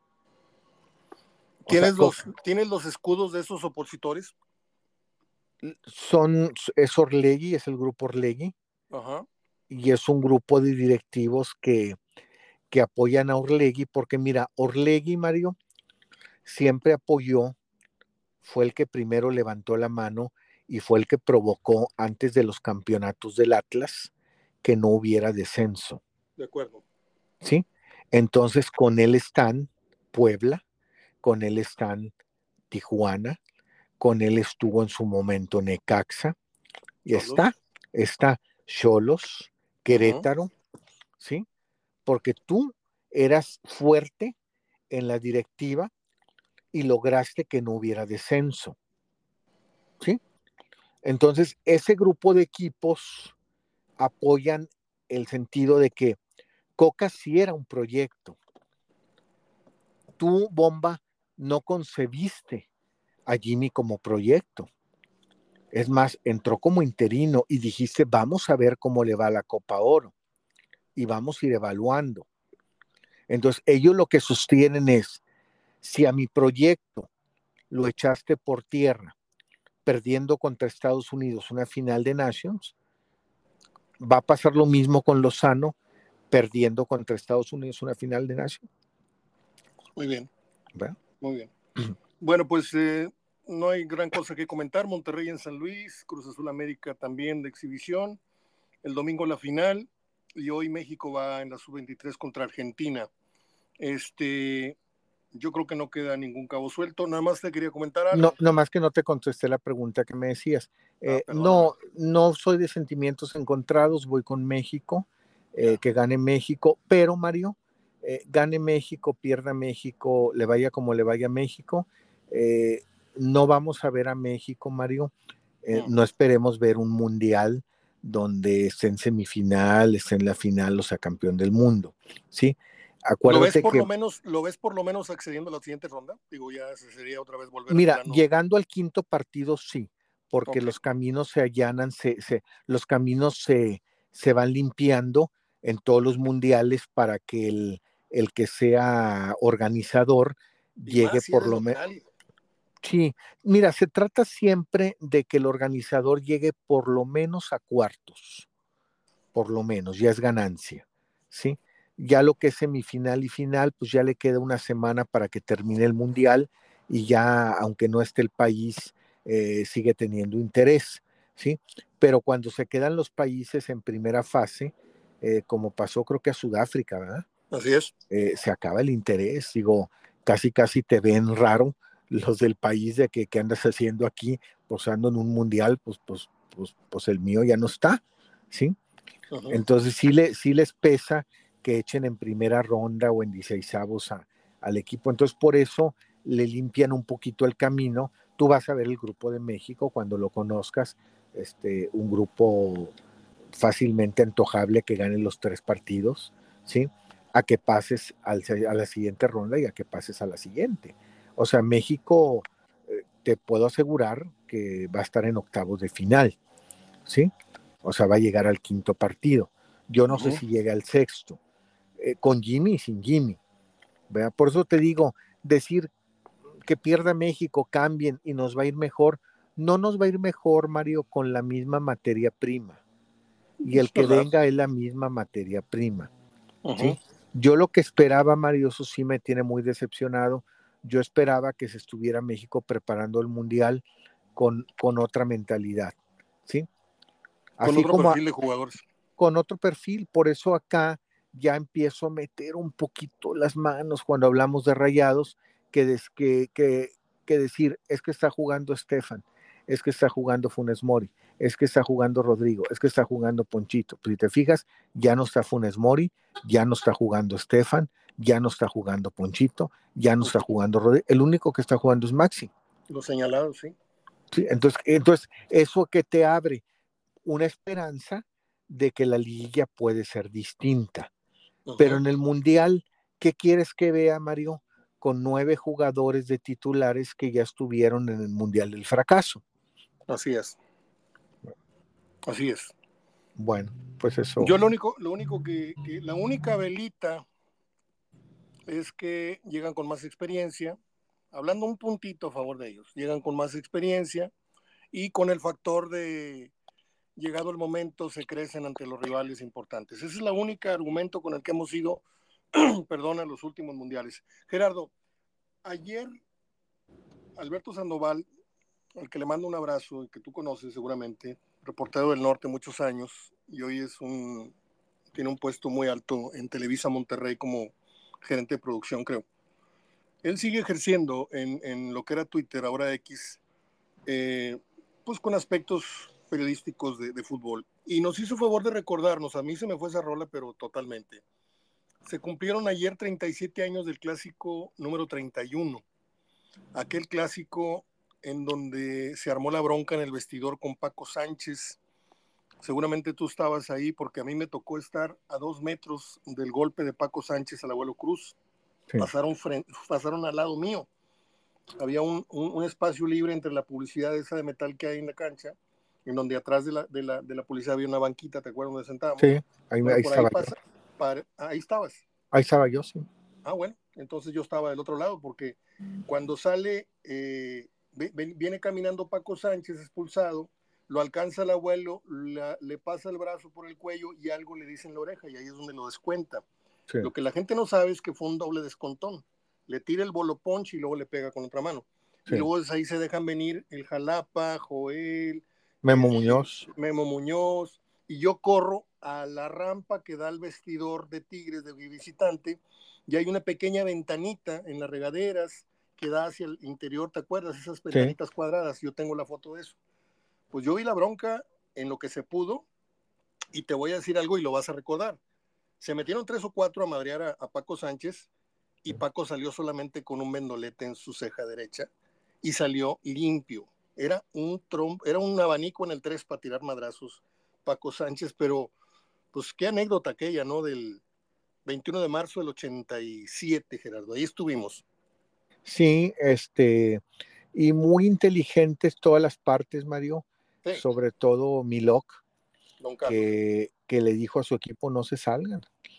Speaker 1: ¿Tienes, o sea, los, Coca, ¿Tienes los escudos de esos opositores?
Speaker 2: Son, es Orlegui, es el grupo Orlegui, uh-huh, y es un grupo de directivos que, que apoyan a Orlegui, porque mira, Orlegui, Mario, siempre apoyó, fue el que primero levantó la mano y fue el que provocó antes de los campeonatos del Atlas que no hubiera descenso.
Speaker 1: De acuerdo.
Speaker 2: ¿Sí? Entonces con él están Puebla, con él están Tijuana, con él estuvo en su momento Necaxa, y Xolos. está, está Xolos, Querétaro, uh-huh, ¿sí? Porque tú eras fuerte en la directiva y lograste que no hubiera descenso, ¿sí? Entonces, ese grupo de equipos apoyan el sentido de que Coca sí era un proyecto. Tú, Bomba, no concebiste a Jimmy como proyecto. Es más, entró como interino y dijiste, vamos a ver cómo le va la Copa Oro y vamos a ir evaluando. Entonces, ellos lo que sostienen es, si a mi proyecto lo echaste por tierra, perdiendo contra Estados Unidos una final de Nations, va a pasar lo mismo con Lozano, perdiendo contra Estados Unidos una final de Nación.
Speaker 1: Muy bien.
Speaker 2: ¿Verdad?
Speaker 1: Muy bien. Bueno, pues eh, no hay gran cosa que comentar. Monterrey en San Luis, Cruz Azul América también de exhibición. El domingo la final y hoy México va en la sub veintitrés contra Argentina. Este, yo creo que no queda ningún cabo suelto. Nada más te quería comentar algo.
Speaker 2: No, no más que no te contesté la pregunta que me decías. Eh, ah, no, no soy de sentimientos encontrados, voy con México, eh, que gane México, pero Mario, eh, gane México, pierda México, le vaya como le vaya a México, eh, no vamos a ver a México, Mario, eh, no. no esperemos ver un mundial donde esté en semifinal, esté en la final, o sea, campeón del mundo, ¿sí?
Speaker 1: Acuérdate ¿Lo ves por que, lo menos, lo ves por lo menos accediendo a la siguiente ronda? Digo, ya sería otra vez volver
Speaker 2: mira,
Speaker 1: al plano.
Speaker 2: Llegando al quinto partido, sí, porque okay. los caminos se allanan, se, se, los caminos se, se van limpiando en todos los mundiales para que el, el que sea organizador y llegue si por lo menos. Sí, mira, se trata siempre de que el organizador llegue por lo menos a cuartos, por lo menos, ya es ganancia, ¿sí? Ya lo que es semifinal y final, pues ya le queda una semana para que termine el mundial y ya, aunque no esté el país, eh, sigue teniendo interés, ¿sí? Pero cuando se quedan los países en primera fase, eh, como pasó creo que a Sudáfrica, ¿verdad?
Speaker 1: Así es.
Speaker 2: Eh, se acaba el interés, digo, casi casi te ven raro los del país de que, que andas haciendo aquí, posando en un mundial, pues, pues, pues, pues el mío ya no está, ¿sí? Uh-huh. Entonces sí, le, sí les pesa que echen en primera ronda o en dieciseisavos a, al equipo. Entonces por eso le limpian un poquito el camino. Tú vas a ver el grupo de México cuando lo conozcas, este, un grupo fácilmente antojable que gane los tres partidos, ¿sí? A que pases al, a la siguiente ronda y a que pases a la siguiente. O sea, México, eh, te puedo asegurar que va a estar en octavos de final, ¿sí? O sea, va a llegar al quinto partido. Yo no uh-huh. sé si llega al sexto, eh, con Jimmy y sin Jimmy, ¿verdad? Por eso te digo, decir que pierda México, cambien y nos va a ir mejor, no nos va a ir mejor, Mario, con la misma materia prima. Y el que venga es la misma materia prima, uh-huh. ¿sí? Yo lo que esperaba, Mario, eso sí me tiene muy decepcionado, yo esperaba que se estuviera México preparando el Mundial con, con otra mentalidad, ¿sí?
Speaker 1: Así con otro como perfil a, de jugadores.
Speaker 2: Con otro perfil, por eso acá ya empiezo a meter un poquito las manos cuando hablamos de Rayados, que, des, que, que, que decir, es que está jugando Estefan, es que está jugando Funes Mori, es que está jugando Rodrigo, es que está jugando Ponchito. Pues si te fijas, ya no está Funes Mori, ya no está jugando Estefan, ya no está jugando Ponchito, ya no está jugando Rodrigo, el único que está jugando es Maxi.
Speaker 1: Los señalados, sí.
Speaker 2: Sí, entonces, entonces, eso que te abre una esperanza de que la liguilla puede ser distinta. Uh-huh. Pero en el Mundial, ¿qué quieres que vea, Mario? Con nueve jugadores de titulares que ya estuvieron en el Mundial del fracaso.
Speaker 1: Así es. Así es.
Speaker 2: Bueno, pues eso.
Speaker 1: Yo lo único, lo único que, que, la única velita es que llegan con más experiencia, hablando un puntito a favor de ellos, llegan con más experiencia y con el factor de llegado el momento se crecen ante los rivales importantes. Ese es el único argumento con el que hemos ido, perdón, en los últimos mundiales. Gerardo, ayer Alberto Sandoval, al que le mando un abrazo y que tú conoces seguramente, reportero del norte muchos años y hoy es un tiene un puesto muy alto en Televisa Monterrey como gerente de producción, creo. Él sigue ejerciendo en, en lo que era Twitter, ahora X, eh, pues con aspectos periodísticos de, de fútbol. Y nos hizo favor de recordarnos, a mí se me fue esa rola, pero totalmente. Se cumplieron ayer treinta y siete años del clásico número treinta y uno. Aquel clásico en donde se armó la bronca en el vestidor con Paco Sánchez. Seguramente tú estabas ahí porque a mí me tocó estar a dos metros del golpe de Paco Sánchez al Abuelo Cruz. Sí. Pasaron, frente, pasaron al lado mío. Había un, un, un espacio libre entre la publicidad esa de metal que hay en la cancha, en donde atrás de la, de la, de la publicidad había una banquita, ¿te acuerdas donde sentábamos?
Speaker 2: Sí, ahí,
Speaker 1: bueno,
Speaker 2: ahí
Speaker 1: por
Speaker 2: estaba
Speaker 1: ahí, pasa, para, ahí estabas.
Speaker 2: Ahí estaba yo, sí.
Speaker 1: Ah, bueno, entonces yo estaba del otro lado, porque cuando sale, eh, viene caminando Paco Sánchez expulsado, lo alcanza el abuelo, la, le pasa el brazo por el cuello y algo le dice en la oreja y ahí es donde lo descuenta.
Speaker 2: Sí,
Speaker 1: Lo que la gente no sabe es que fue un doble descontón. Le tira el bolo punch y luego le pega con otra mano. Y
Speaker 2: sí.
Speaker 1: luego ahí se dejan venir el Jalapa, Joel,
Speaker 2: Memo
Speaker 1: este,
Speaker 2: Muñoz.
Speaker 1: Memo Muñoz, y yo corro a la rampa que da al vestidor de Tigres de visitante, y hay una pequeña ventanita en las regaderas que da hacia el interior, ¿te acuerdas? Esas
Speaker 2: Sí,
Speaker 1: ventanitas cuadradas, yo tengo la foto de eso. Pues yo vi la bronca en lo que se pudo, y te voy a decir algo y lo vas a recordar. Se metieron tres o cuatro a madrear a, a Paco Sánchez, y Paco salió solamente con un vendolete en su ceja derecha y salió limpio. Era un trompo, era un abanico en el tres para tirar madrazos Paco Sánchez, pero pues qué anécdota aquella, ¿no? Del veintiuno de marzo del ochenta y siete, Gerardo. Ahí estuvimos.
Speaker 2: sí, este, y muy inteligentes todas las partes, Mario,
Speaker 1: Sí,
Speaker 2: sobre todo Milok,
Speaker 1: don Carlos.
Speaker 2: que, que le dijo a su equipo no se salgan.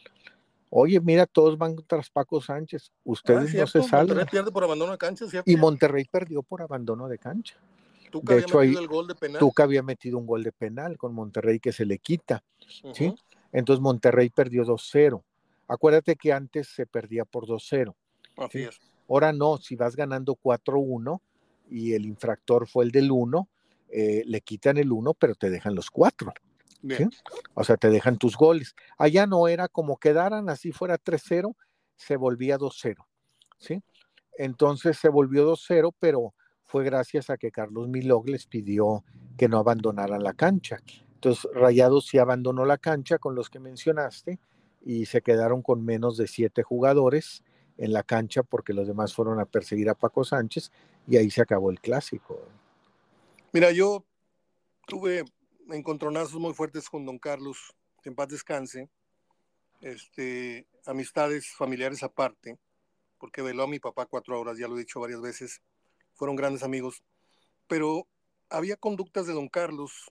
Speaker 2: Oye, mira, todos van tras Paco Sánchez,
Speaker 1: Ah,
Speaker 2: ustedes no se
Speaker 1: cierto, Monterrey
Speaker 2: salgan.
Speaker 1: pierde por abandono de cancha,
Speaker 2: Y
Speaker 1: ¿cierto?
Speaker 2: Monterrey perdió por abandono de cancha.
Speaker 1: Tú que
Speaker 2: De
Speaker 1: había
Speaker 2: hecho, ahí
Speaker 1: metido el gol de penal.
Speaker 2: Tuca había metido un gol de penal con Monterrey que se le quita, ¿sí?
Speaker 1: Uh-huh.
Speaker 2: Entonces Monterrey perdió dos cero. Acuérdate que antes se perdía por dos cero,
Speaker 1: Así
Speaker 2: ¿sí?
Speaker 1: es.
Speaker 2: Ahora no, si vas ganando cuatro uno y el infractor fue el del uno, eh, le quitan el uno, pero te dejan los cuatro, ¿sí?
Speaker 1: Bien.
Speaker 2: O sea, te dejan tus goles. Allá no era como quedaran, así fuera tres cero, se volvía dos cero, ¿sí? Entonces se volvió dos cero, pero fue gracias a que Carlos Milog les pidió que no abandonaran la cancha. Entonces Rayados sí abandonó la cancha con los que mencionaste y se quedaron con menos de siete jugadores en la cancha porque los demás fueron a perseguir a Paco Sánchez y ahí se acabó el clásico.
Speaker 1: Mira, yo tuve encontronazos muy fuertes con don Carlos, que en paz descanse, este, amistades familiares aparte, porque veló a mi papá cuatro horas, ya lo he dicho varias veces, fueron grandes amigos, pero había conductas de don Carlos,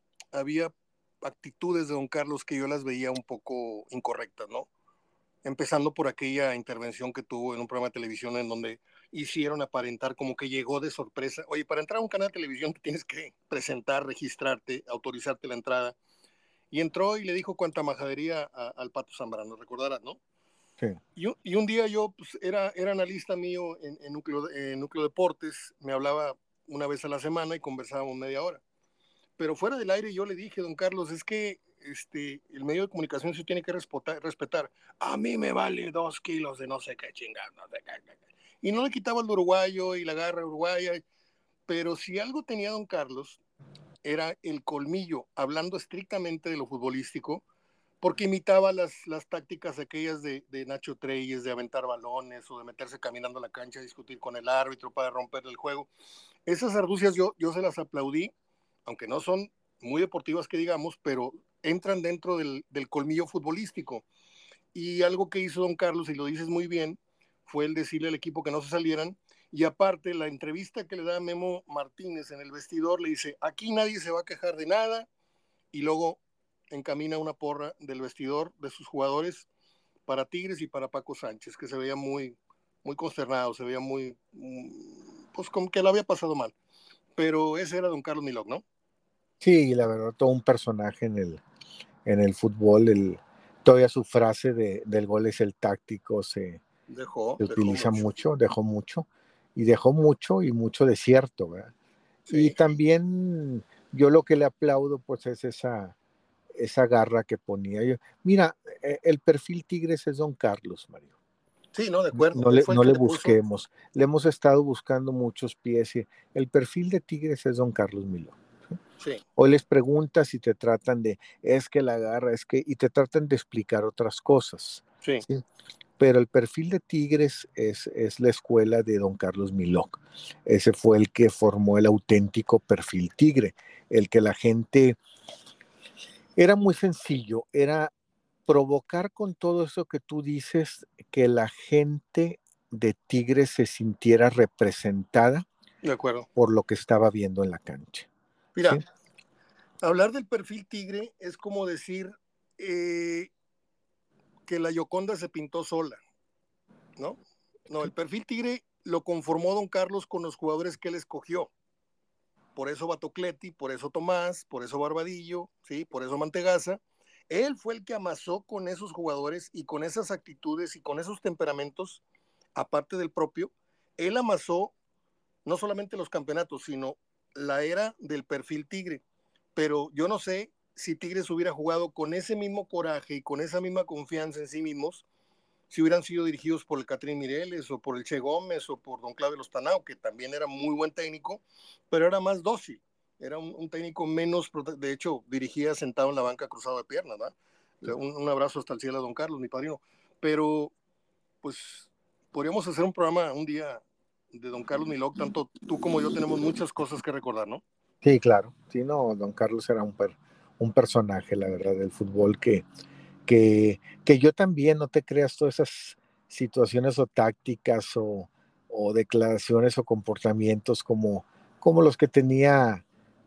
Speaker 1: había actitudes de don Carlos que yo las veía un poco incorrectas, ¿no? Empezando por aquella intervención que tuvo en un programa de televisión en donde hicieron aparentar como que llegó de sorpresa. Oye, para entrar a un canal de televisión te tienes que presentar, registrarte, autorizarte la entrada. Y entró y le dijo cuánta majadería a, al Pato Zambrano, recordarás, ¿no?
Speaker 2: Sí,
Speaker 1: Y, un- y un día yo pues, era, era analista mío en, en Núcleo, en Núcleo Deportes, me hablaba una vez a la semana y conversábamos media hora. Pero fuera del aire yo le dije, don Carlos, es que este, el medio de comunicación se tiene que respetar, respetar. A mí me vale dos kilos de no sé qué chingados, no sé qué, qué, qué. Y no le quitaba el uruguayo y la garra uruguaya, pero si algo tenía don Carlos era el colmillo, hablando estrictamente de lo futbolístico, porque imitaba las, las tácticas aquellas de, de Nacho Treyes, de aventar balones o de meterse caminando a la cancha a discutir con el árbitro para romper el juego. Esas argucias yo, yo se las aplaudí, aunque no son muy deportivas que digamos, pero entran dentro del, del colmillo futbolístico. Y algo que hizo don Carlos, y lo dices muy bien, fue el decirle al equipo que no se salieran. Y aparte, la entrevista que le da Memo Martínez en el vestidor le dice, aquí nadie se va a quejar de nada. Y luego encamina una porra del vestidor de sus jugadores para Tigres y para Paco Sánchez, que se veía muy, muy consternado, se veía muy, pues como que lo había pasado mal. Pero ese era don Carlos Milok, ¿no?
Speaker 2: sí, la verdad, todo un personaje en el, en el fútbol. El, todavía su frase de, del gol es el táctico, se,
Speaker 1: Dejó,
Speaker 2: se
Speaker 1: dejó
Speaker 2: utiliza
Speaker 1: mucho.
Speaker 2: mucho, dejó mucho, y dejó mucho y mucho de cierto, ¿verdad? Y
Speaker 1: Sí.
Speaker 2: también yo lo que le aplaudo pues es esa, esa garra que ponía. Yo, mira, eh, el perfil Tigres es Don Carlos, Mario.
Speaker 1: Sí, no, de acuerdo.
Speaker 2: No
Speaker 1: Él
Speaker 2: le,
Speaker 1: fue el
Speaker 2: no
Speaker 1: que
Speaker 2: le
Speaker 1: le puso.
Speaker 2: busquemos. Le hemos estado buscando muchos pies. Y el perfil de Tigres es Don Carlos Milo.
Speaker 1: Sí,
Speaker 2: Hoy les preguntas y te tratan de, es que la garra, es que, y te tratan de explicar otras cosas.
Speaker 1: sí.
Speaker 2: ¿Sí? Pero el perfil de Tigres es, es la escuela de don Carlos Milok. Ese fue el que formó el auténtico perfil Tigre, el que la gente, era muy sencillo, era provocar con todo eso que tú dices, que la gente de Tigres se sintiera representada
Speaker 1: De acuerdo.
Speaker 2: por lo que estaba viendo en la cancha. ¿Sí?
Speaker 1: Mira, hablar del perfil tigre es como decir eh, que la Yoconda se pintó sola, ¿no? No, el perfil tigre lo conformó don Carlos con los jugadores que él escogió. por eso Batocleti, por eso Tomás, por eso Barbadillo, ¿sí? Por eso Mantegaza. Él fue el que amasó con esos jugadores y con esas actitudes y con esos temperamentos, aparte del propio, él amasó no solamente los campeonatos, sino la era del perfil Tigre. Pero yo no sé si Tigres hubiera jugado con ese mismo coraje y con esa misma confianza en sí mismos, si hubieran sido dirigidos por el Catrín Mireles o por el Che Gómez o por Don Claudio Lostanao, que también era muy buen técnico, pero era más dócil, era un, un técnico menos, de hecho dirigía sentado en la banca cruzado de piernas, ¿verdad? Un, un abrazo hasta el cielo a Don Carlos, mi padrino, pero pues podríamos hacer un programa un día de Don Carlos Milok, tanto tú como yo tenemos muchas cosas que recordar, ¿no?
Speaker 2: Sí, claro. Sí, no, don Carlos era un, per, un personaje, la verdad, del fútbol que, que, que yo también, no te creas, todas esas situaciones o tácticas o, o declaraciones o comportamientos como, como los que tenía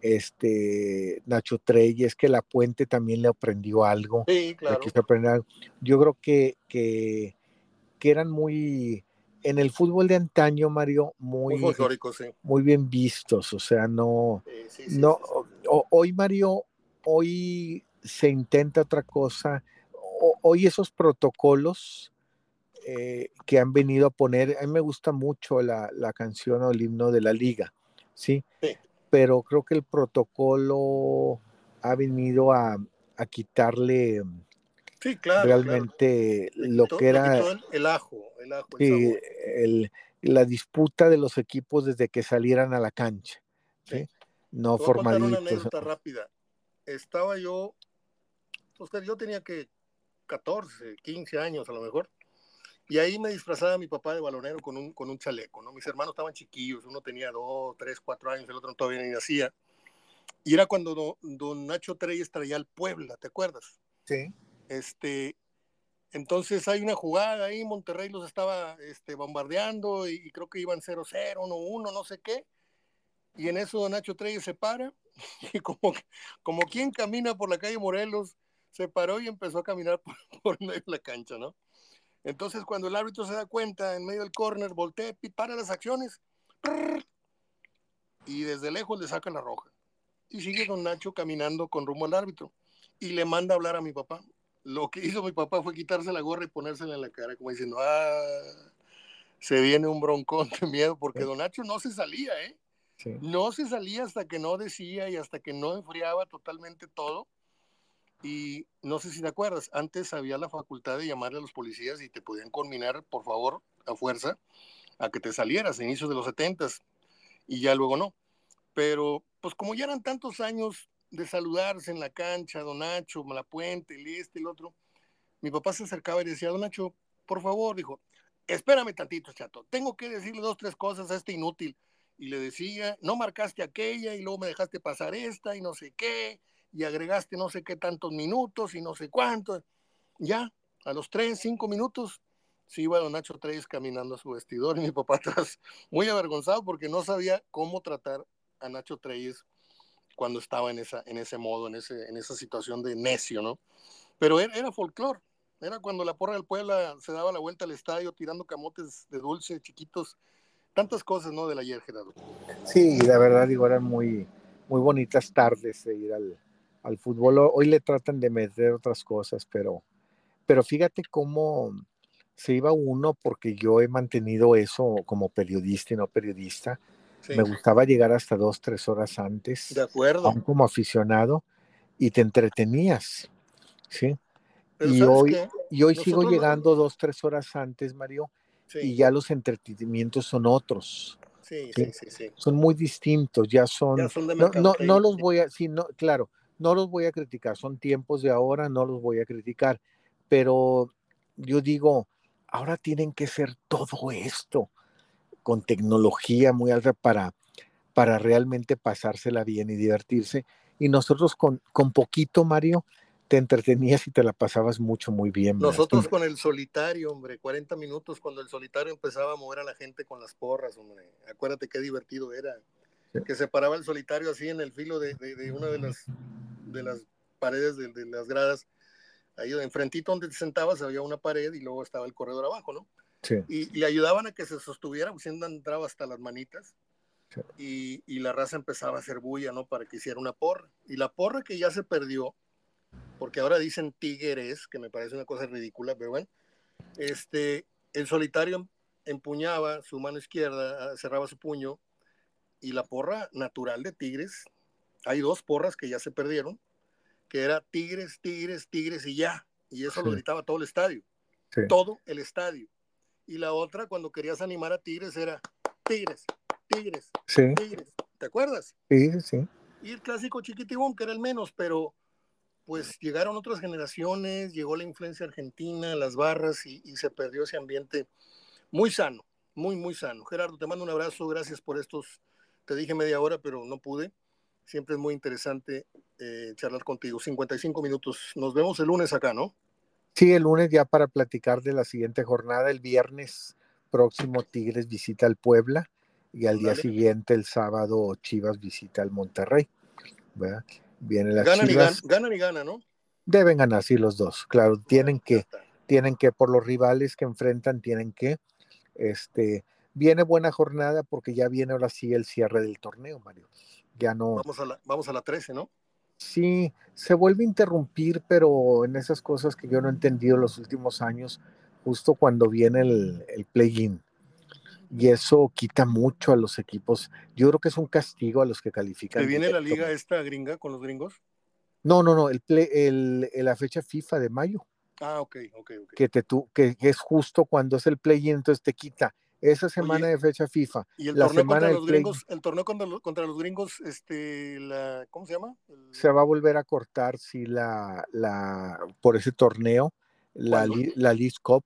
Speaker 2: este Nacho Treyes, que La Puente también le aprendió algo,
Speaker 1: Sí,
Speaker 2: le
Speaker 1: claro.
Speaker 2: quiso aprender algo. Yo creo que, que, que eran muy, en el fútbol de antaño, Mario,
Speaker 1: Muy
Speaker 2: muy,
Speaker 1: folclórico, sí.
Speaker 2: muy bien vistos, o sea, no,
Speaker 1: Sí, sí, sí,
Speaker 2: no,
Speaker 1: sí, sí.
Speaker 2: o, hoy Mario, hoy se intenta otra cosa, o, hoy esos protocolos eh, que han venido a poner, a mí me gusta mucho la, la canción o el himno de la liga, ¿sí?
Speaker 1: Sí,
Speaker 2: Pero creo que el protocolo ha venido a, a quitarle
Speaker 1: sí, claro, claro.
Speaker 2: realmente
Speaker 1: Le
Speaker 2: lo
Speaker 1: quitó,
Speaker 2: que
Speaker 1: le
Speaker 2: era
Speaker 1: quitó el, el ajo, el ajo, el
Speaker 2: sí,
Speaker 1: sabor.
Speaker 2: el, la disputa de los equipos desde que salieran a la cancha,
Speaker 1: Sí.
Speaker 2: ¿sí? No
Speaker 1: Te voy a contar una
Speaker 2: formaditos.
Speaker 1: anécdota rápida. Estaba yo, Oscar, yo tenía que catorce, quince años a lo mejor, y ahí me disfrazaba mi papá de balonero con un, con un chaleco, ¿no? Mis hermanos estaban chiquillos, uno tenía dos, tres, cuatro años, el otro todavía ni nacía. Y era cuando don, don Nacho Treyes traía al Puebla, ¿te acuerdas?
Speaker 2: Sí.
Speaker 1: Este, entonces hay una jugada ahí, Monterrey los estaba este, bombardeando y, y creo que iban cero cero, uno uno, no sé qué. Y en eso don Nacho Treyes se para y como, como quien camina por la calle Morelos, se paró y empezó a caminar por, por medio de la cancha, ¿no? Entonces cuando el árbitro se da cuenta, en medio del córner, voltea, para las acciones y desde lejos le saca la roja. Y sigue don Nacho caminando con rumbo al árbitro y le manda a hablar a mi papá. Lo que hizo mi papá fue quitarse la gorra y ponérsela en la cara, como diciendo, ah, se viene un broncón de miedo, porque
Speaker 2: Sí.
Speaker 1: don Nacho no se salía, ¿eh?
Speaker 2: Sí.
Speaker 1: No se salía hasta que no decía y hasta que no enfriaba totalmente todo. Y no sé si te acuerdas, antes había la facultad de llamarle a los policías y te podían conminar, por favor, a fuerza, a que te salieras a inicios de los setentas y ya luego no. Pero pues como ya eran tantos años de saludarse en la cancha, don Nacho, Malapuente, el este, el otro, mi papá se acercaba y decía, don Nacho, por favor, dijo, espérame tantito, chato, tengo que decirle dos, tres cosas a este inútil. Y le decía, no marcaste aquella y luego me dejaste pasar esta y no sé qué, y agregaste no sé qué tantos minutos y no sé cuántos. Ya, a los tres, cinco minutos, se iba don Nacho Treyes caminando a su vestidor y mi papá atrás, muy avergonzado porque no sabía cómo tratar a Nacho Treyes cuando estaba en, esa, en ese modo, en, ese, en esa situación de necio, ¿no? Pero era, era folclore, era cuando la porra del Puebla se daba la vuelta al estadio tirando camotes de dulce, chiquitos, tantas cosas, ¿no? Del ayer, Gerardo.
Speaker 2: Sí, la verdad, digo, eran muy, muy bonitas tardes de ir al, al fútbol. Hoy le tratan de meter otras cosas, pero, pero fíjate cómo se iba uno, porque yo he mantenido eso como periodista y no periodista. Me
Speaker 1: Sí,
Speaker 2: gustaba llegar hasta dos, tres horas
Speaker 1: de
Speaker 2: antes,
Speaker 1: acuerdo.
Speaker 2: aún como aficionado, y te entretenías, ¿sí?
Speaker 1: Pero
Speaker 2: Y
Speaker 1: ¿sabes
Speaker 2: hoy,
Speaker 1: qué?
Speaker 2: y hoy sigo
Speaker 1: Nosotros, lo...
Speaker 2: llegando dos, tres horas antes, Mario,
Speaker 1: sí,
Speaker 2: y ya los entretenimientos son otros,
Speaker 1: sí,
Speaker 2: ¿sí?
Speaker 1: sí, sí, sí.
Speaker 2: Son muy distintos, ya
Speaker 1: Ya
Speaker 2: son,
Speaker 1: son de
Speaker 2: no, no, no
Speaker 1: mercadotecnia.
Speaker 2: los voy a, sí, no, claro, no los voy a criticar, son tiempos de ahora, no los voy a criticar, pero yo digo, ahora tienen que ser todo esto con tecnología muy alta para, para realmente pasársela bien y divertirse. Y nosotros con, con poquito, Mario, te entretenías y te la pasabas mucho, muy bien, ¿verdad?
Speaker 1: Nosotros con el solitario, hombre, cuarenta minutos cuando el solitario empezaba a mover a la gente con las porras, hombre. Acuérdate qué divertido era.
Speaker 2: Sí,
Speaker 1: Que se paraba el solitario así en el filo de, de, de una de las, de las paredes de, de, las gradas. Ahí enfrentito donde te sentabas había una pared y luego estaba el corredor abajo, ¿no?
Speaker 2: sí,
Speaker 1: Y, y le ayudaban a que se sostuviera, pues entraba hasta las manitas.
Speaker 2: sí.
Speaker 1: Y, y la raza empezaba a hacer bulla, ¿no? Para que hiciera una porra. Y la porra que ya se perdió, porque ahora dicen Tigres, que me parece una cosa ridícula, pero bueno, este, el solitario empuñaba su mano izquierda, cerraba su puño, y la porra natural de Tigres, hay dos porras que ya se perdieron, que era Tigres, Tigres, Tigres y ya, y eso
Speaker 2: Sí,
Speaker 1: lo gritaba todo el estadio,
Speaker 2: sí,
Speaker 1: todo el estadio. Y la otra, cuando querías animar a Tigres, era Tigres, Tigres,
Speaker 2: sí,
Speaker 1: Tigres, ¿te acuerdas?
Speaker 2: sí, sí.
Speaker 1: Y el clásico chiquitibón, que era el menos, pero pues llegaron otras generaciones, llegó la influencia argentina, las barras, y, y se perdió ese ambiente muy sano, muy, muy sano. Gerardo, te mando un abrazo, gracias por estos, te dije media hora, pero no pude. Siempre es muy interesante eh, charlar contigo. cincuenta y cinco minutos. Nos vemos el lunes acá, ¿no?
Speaker 2: Sí, el lunes ya para platicar de la siguiente jornada. El viernes próximo Tigres visita al Puebla y al día
Speaker 1: Ándale.
Speaker 2: siguiente, el sábado, Chivas visita al Monterrey, ¿verdad? Vienen las
Speaker 1: Ganan y ganan,
Speaker 2: Chivas,
Speaker 1: ganan y ganan, ¿no?
Speaker 2: deben ganar, sí, los dos, claro,
Speaker 1: Bueno,
Speaker 2: tienen
Speaker 1: ya
Speaker 2: que,
Speaker 1: está.
Speaker 2: tienen que, por los rivales que enfrentan, tienen que, este, viene buena jornada porque ya viene ahora sí el cierre del torneo, Mario. Ya no,
Speaker 1: Vamos a la, vamos a la trece, ¿no?
Speaker 2: sí, se vuelve a interrumpir, pero en esas cosas que yo no he entendido los últimos años, justo cuando viene el, el play-in. Y eso quita mucho a los equipos. Yo creo que es un castigo a los que
Speaker 1: Se
Speaker 2: califican
Speaker 1: viene la
Speaker 2: directo.
Speaker 1: liga esta gringa con los gringos.
Speaker 2: No, no, no, el, play, el, el la fecha FIFA de mayo,
Speaker 1: Ah, ok, ok, ok.
Speaker 2: que, te, tu, que, que es justo cuando es el play-in, entonces te quita esa semana
Speaker 1: Oye,
Speaker 2: de fecha FIFA,
Speaker 1: y el
Speaker 2: la
Speaker 1: torneo
Speaker 2: semana
Speaker 1: contra
Speaker 2: del
Speaker 1: los
Speaker 2: play-in,
Speaker 1: gringos, el torneo contra, los, contra los gringos, este, la, ¿cómo se llama?
Speaker 2: se
Speaker 1: El,
Speaker 2: va a volver a cortar si la, la, por ese torneo, la,
Speaker 1: ¿cuándo?
Speaker 2: la League Cup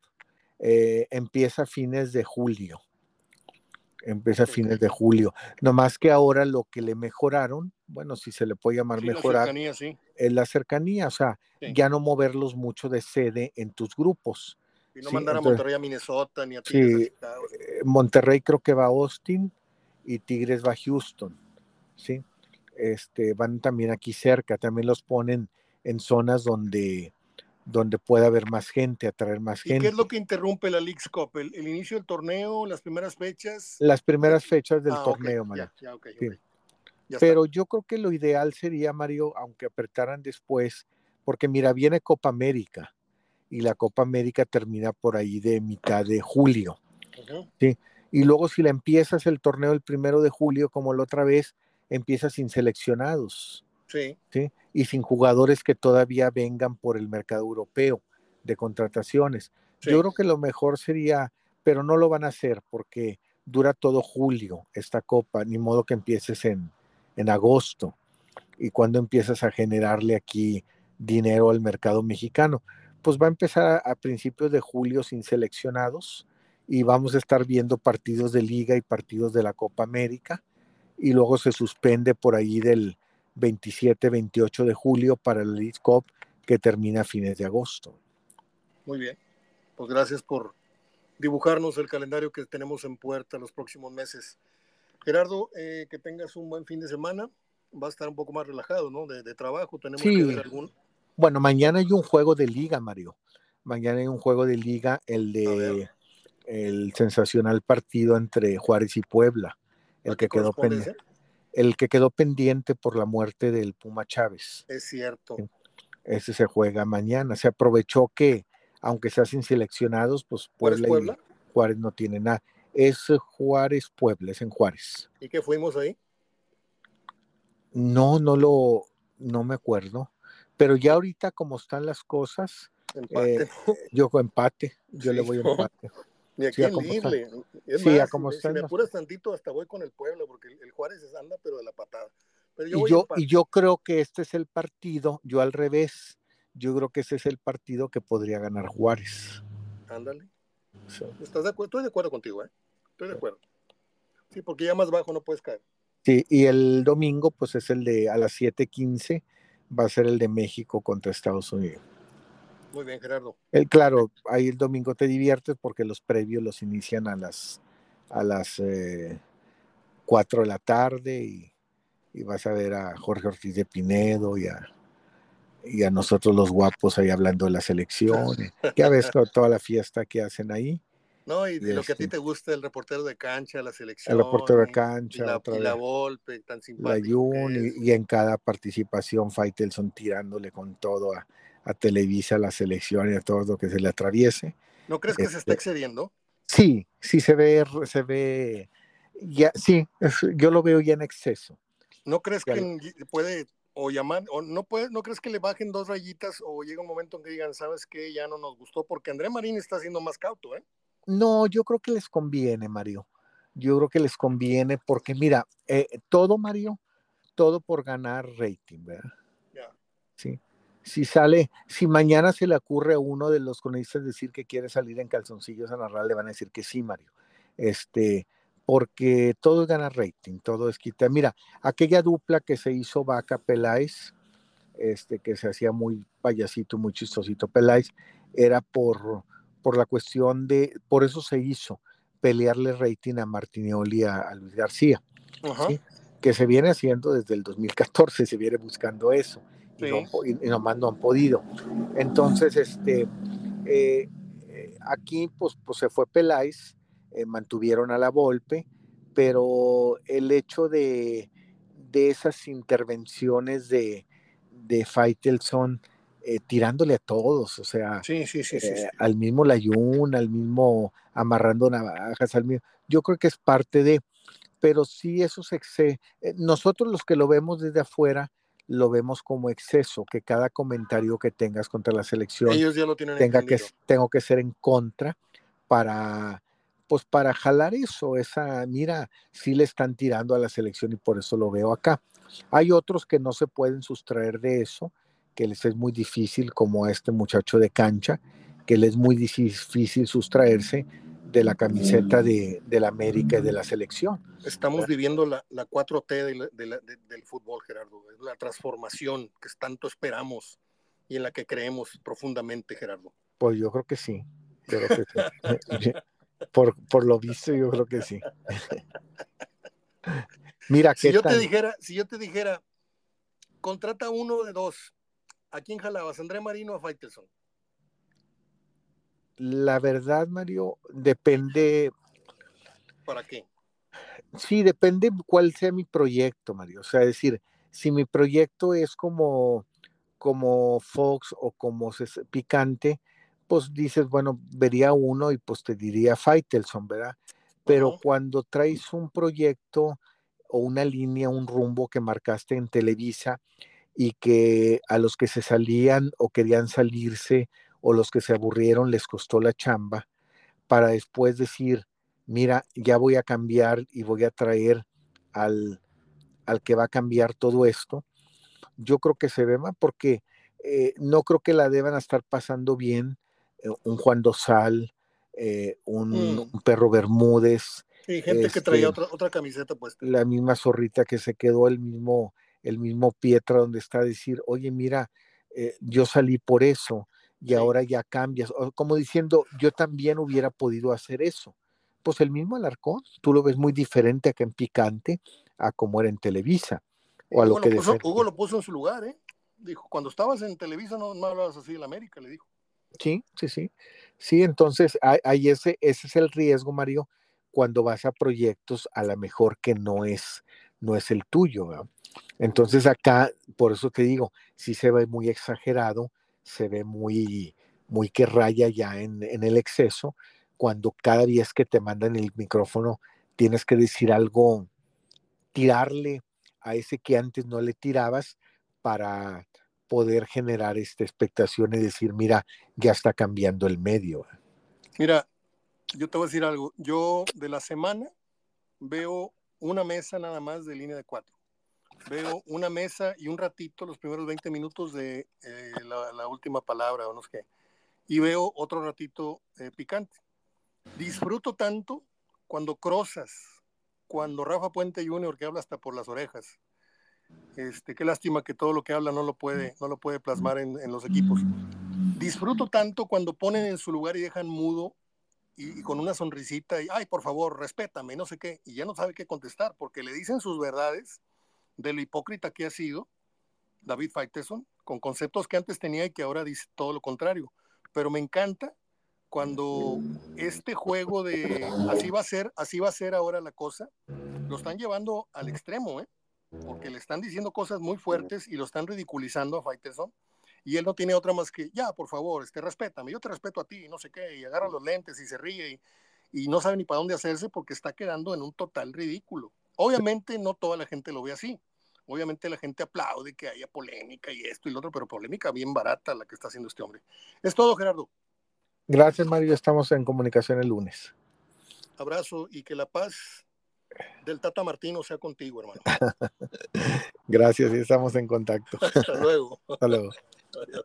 Speaker 2: eh, empieza a fines de julio. Empieza a
Speaker 1: Ok.
Speaker 2: fines de julio. No más que ahora lo que le mejoraron, bueno, si se le puede llamar
Speaker 1: Sí, la
Speaker 2: mejorar,
Speaker 1: cercanía, sí.
Speaker 2: es la cercanía, o sea,
Speaker 1: Sí.
Speaker 2: ya no moverlos mucho de sede en tus grupos.
Speaker 1: Y no
Speaker 2: ¿Sí?
Speaker 1: mandar a
Speaker 2: Entonces,
Speaker 1: Monterrey a Minnesota ni a Tigres a
Speaker 2: sí,
Speaker 1: Chicago. ¿Sí?
Speaker 2: Monterrey creo que va a Austin y Tigres va a Houston, ¿sí? Este, van también aquí cerca, también los ponen en zonas donde, donde pueda haber más gente, atraer más
Speaker 1: ¿Y qué es lo
Speaker 2: gente.
Speaker 1: que interrumpe la Leagues Cup? ¿El, el inicio del torneo, las primeras fechas?
Speaker 2: Las
Speaker 1: De...
Speaker 2: primeras fechas del
Speaker 1: Ah, ok,
Speaker 2: torneo, Mario.
Speaker 1: ya, ya, ok,
Speaker 2: Sí.
Speaker 1: ok. Ya está.
Speaker 2: Pero yo creo que lo ideal sería, Mario, aunque apretaran después, porque mira, viene Copa América y la Copa América termina por ahí de mitad de julio,
Speaker 1: Uh-huh.
Speaker 2: ¿sí? Y luego si la empiezas el torneo el primero de julio, como la otra vez, empiezas sin seleccionados,
Speaker 1: Sí,
Speaker 2: ¿sí? Y sin jugadores que todavía vengan por el mercado europeo de contrataciones. Yo
Speaker 1: sí.
Speaker 2: creo que lo mejor sería, pero no lo van a hacer porque dura todo julio esta copa, ni modo que empieces en, en agosto y cuando empiezas a generarle aquí dinero al mercado mexicano. Pues va a empezar a, a principios de julio sin seleccionados y vamos a estar viendo partidos de liga y partidos de la Copa América y luego se suspende por ahí del veintisiete veintiocho de julio para el League Cup que termina a fines de agosto.
Speaker 1: Muy bien. Pues gracias por dibujarnos el calendario que tenemos en puerta los próximos meses. Gerardo, eh, que tengas un buen fin de semana. Va a estar un poco más relajado, ¿no? De, de trabajo. Tenemos que ver
Speaker 2: Sí,
Speaker 1: algún.
Speaker 2: bueno, mañana hay un juego de liga, Mario. Mañana hay un juego de liga, el
Speaker 1: A ver,
Speaker 2: de el sensacional partido entre Juárez y Puebla,
Speaker 1: ¿a
Speaker 2: el
Speaker 1: qué
Speaker 2: que quedó
Speaker 1: corresponde
Speaker 2: pendiente,
Speaker 1: ese?
Speaker 2: el que quedó pendiente por la muerte del Puma Chávez.
Speaker 1: Es cierto.
Speaker 2: Ese se juega mañana. Se aprovechó que, aunque se hacen seleccionados, pues
Speaker 1: ¿Juárez
Speaker 2: Puebla y
Speaker 1: Puebla?
Speaker 2: Juárez no tienen nada. Es Juárez Puebla, es en Juárez.
Speaker 1: ¿Y qué fuimos ahí?
Speaker 2: No, no lo, no me acuerdo. Pero ya ahorita como están las cosas, eh,
Speaker 1: Empate, ¿no?
Speaker 2: yo con empate, yo le
Speaker 1: Sí,
Speaker 2: voy a
Speaker 1: ¿no?
Speaker 2: empate.
Speaker 1: Ni
Speaker 2: Sí,
Speaker 1: aquí
Speaker 2: a
Speaker 1: en
Speaker 2: como está.
Speaker 1: Lidl. Es
Speaker 2: Sí, a
Speaker 1: más, si
Speaker 2: como
Speaker 1: me, si
Speaker 2: están
Speaker 1: me
Speaker 2: las.
Speaker 1: apuras tantito, hasta voy con el Puebla, porque el, el Juárez anda, pero de la patada. Pero yo
Speaker 2: Y
Speaker 1: voy a
Speaker 2: yo, y
Speaker 1: empate.
Speaker 2: yo creo que este es el partido, yo al revés, yo creo que ese es el partido que podría ganar Juárez.
Speaker 1: Ándale.
Speaker 2: Sí.
Speaker 1: ¿Estás de acuerdo? Estoy de acuerdo contigo, ¿eh? Estoy de acuerdo. Sí, porque ya más bajo no puedes caer.
Speaker 2: Sí, y el domingo, pues es el de a las siete quince, va a ser el de México contra Estados Unidos.
Speaker 1: Muy bien, Gerardo.
Speaker 2: El, claro,
Speaker 1: Perfecto.
Speaker 2: ahí el domingo te diviertes porque los previos los inician a las, a las eh, cuatro de la tarde y, y vas a ver a Jorge Ortiz de Pinedo y a, y a nosotros los guapos ahí hablando de la selección. Ya ves toda la fiesta que hacen ahí.
Speaker 1: No, y,
Speaker 2: Y
Speaker 1: y lo que a ti
Speaker 2: este,
Speaker 1: te gusta, el reportero de cancha, la
Speaker 2: el reportero
Speaker 1: selección,
Speaker 2: de
Speaker 1: y, y
Speaker 2: cancha,
Speaker 1: la,
Speaker 2: otra
Speaker 1: y la
Speaker 2: vez
Speaker 1: Volpe, tan
Speaker 2: la
Speaker 1: simpático
Speaker 2: Jun,
Speaker 1: que
Speaker 2: y,
Speaker 1: es.
Speaker 2: y en cada participación Faitelson tirándole con todo a, a Televisa, a la selección y a todo lo que se le atraviese.
Speaker 1: ¿No crees que se está
Speaker 2: Este,
Speaker 1: excediendo?
Speaker 2: sí, sí se ve, se ve, ya, sí, es, yo lo veo ya en exceso.
Speaker 1: ¿No crees
Speaker 2: Ya
Speaker 1: que
Speaker 2: lo,
Speaker 1: puede o llamar, o no puede, no crees que le bajen dos rayitas o llega un momento en que digan, sabes qué, ya no nos gustó? Porque André Marín está siendo más cauto, ¿eh?
Speaker 2: no, yo creo que les conviene, Mario. Yo creo que les conviene porque, mira, eh, todo, Mario, todo por ganar rating, ¿verdad?
Speaker 1: Ya.
Speaker 2: Sí. Si sale, si mañana se le ocurre a uno de los cronistas decir que quiere salir en calzoncillos a narrar, le van a decir que sí, Mario. Este, porque todo es ganar rating, todo es quitar. Mira, aquella dupla que se hizo Vaca Peláez, este, que se hacía muy payasito, muy chistosito Peláez, era por, por la cuestión de, por eso se hizo, pelearle rating a Martinioli, a, a Luis García,
Speaker 1: Ajá.
Speaker 2: ¿sí? Que se viene haciendo desde el dos mil catorce, se viene buscando eso, y, no,
Speaker 1: Sí.
Speaker 2: y, y nomás no han podido. Entonces, este, eh, eh, aquí pues, pues se fue Peláez, eh, mantuvieron a la Volpe, pero el hecho de, de esas intervenciones de, de Faitelson eh, tirándole a todos, o sea,
Speaker 1: Sí, sí, sí, sí, sí.
Speaker 2: eh, al mismo Layún, al mismo amarrando navajas, al mismo, yo creo que es parte de, pero sí eso se excede. Eh, nosotros los que lo vemos desde afuera, lo vemos como exceso, que cada comentario que tengas contra la selección
Speaker 1: Ellos ya lo tienen
Speaker 2: tenga que,
Speaker 1: entendido.
Speaker 2: tengo que ser en contra para, pues para jalar eso, esa, mira, sí le están tirando a la selección y por eso lo veo acá. Hay otros que no se pueden sustraer de eso, que les es muy difícil, como a este muchacho de cancha, que les es muy difícil sustraerse de la camiseta de, de la América y de la selección.
Speaker 1: Estamos viviendo la, la cuatro T de la, de la, de, del fútbol, Gerardo. Es la transformación que tanto esperamos y en la que creemos profundamente, Gerardo.
Speaker 2: Pues yo creo que sí, yo creo que sí. Por, por lo visto, yo creo que sí. Mira,
Speaker 1: Si
Speaker 2: ¿qué
Speaker 1: yo te
Speaker 2: tal?
Speaker 1: dijera, si yo te dijera, contrata uno de dos, ¿a quién jalabas? ¿André Marino o a Faitelson?
Speaker 2: La verdad, Mario, depende,
Speaker 1: ¿Para qué?
Speaker 2: sí, depende cuál sea mi proyecto, Mario. O sea, es decir, si mi proyecto es como, como Fox o como Picante, pues dices, bueno, vería uno y pues te diría Faitelson, ¿verdad? Pero
Speaker 1: Uh-huh.
Speaker 2: cuando traes un proyecto o una línea, un rumbo que marcaste en Televisa y que a los que se salían o querían salirse o los que se aburrieron les costó la chamba, para después decir, mira, ya voy a cambiar y voy a traer al, al que va a cambiar todo esto. Yo creo que se ve mal porque eh, no creo que la deban estar pasando bien eh, un Juan Dosal, eh, un,
Speaker 1: Mm.
Speaker 2: un, Perro Bermúdez,
Speaker 1: Sí, gente que traía
Speaker 2: este,
Speaker 1: otra, otra camiseta puesta.
Speaker 2: la misma zorrita que se quedó, el mismo, el mismo Pietra donde está a decir, oye, mira, eh, yo salí por eso y
Speaker 1: Sí.
Speaker 2: ahora ya cambias, o como diciendo, yo también hubiera podido hacer eso. Pues el mismo Alarcón, tú lo ves muy diferente acá en Picante a como era en Televisa,
Speaker 1: Y
Speaker 2: o a lo
Speaker 1: Hugo
Speaker 2: que
Speaker 1: lo puso, Hugo
Speaker 2: defendía.
Speaker 1: lo puso en su lugar, ¿eh? Dijo, cuando estabas en Televisa no, no hablabas así de la América, le dijo.
Speaker 2: Sí, sí, sí. Sí, entonces hay ese, ese es el riesgo, Mario, cuando vas a proyectos a lo mejor que no es, no es el tuyo, ¿verdad? Entonces acá, por eso te digo, sí se ve muy exagerado, se ve muy, muy que raya ya en, en el exceso, cuando cada vez que te mandan el micrófono tienes que decir algo, tirarle a ese que antes no le tirabas para poder generar esta expectación y decir, mira, ya está cambiando el medio.
Speaker 1: Mira, yo te voy a decir algo. Yo de la semana veo una mesa nada más de línea de cuatro. Veo una mesa y un ratito, los primeros veinte minutos de eh, la, la, última palabra o no sé qué. Y veo otro ratito eh, Picante. Disfruto tanto cuando Crozas, cuando Rafa Puente junior que habla hasta por las orejas. Este, qué lástima que todo lo que habla no lo puede, no lo puede plasmar en, en los equipos. Disfruto tanto cuando ponen en su lugar y dejan mudo y, y con una sonrisita y, ay, por favor, respétame, no sé qué, y ya no sabe qué contestar, porque le dicen sus verdades de lo hipócrita que ha sido David Faitelson, con conceptos que antes tenía y que ahora dice todo lo contrario. Pero me encanta cuando este juego de así va a ser, así va a ser ahora la cosa, lo están llevando al extremo, ¿eh? Porque le están diciendo cosas muy fuertes y lo están ridiculizando a Faitelson, y él no tiene otra más que, ya, por favor, este, respétame, yo te respeto a ti, no sé qué, y agarra los lentes y se ríe, y, y no sabe ni para dónde hacerse porque está quedando en un total ridículo. Obviamente no toda la gente lo ve así, obviamente la gente aplaude que haya polémica y esto y lo otro, pero polémica bien barata la que está haciendo este hombre. Es todo, Gerardo.
Speaker 2: Gracias, Mario, estamos en comunicación el lunes.
Speaker 1: Abrazo y que la paz del Tata Martino sea contigo, hermano.
Speaker 2: Gracias, y estamos en contacto.
Speaker 1: Hasta luego.
Speaker 2: Hasta luego.
Speaker 1: Adiós.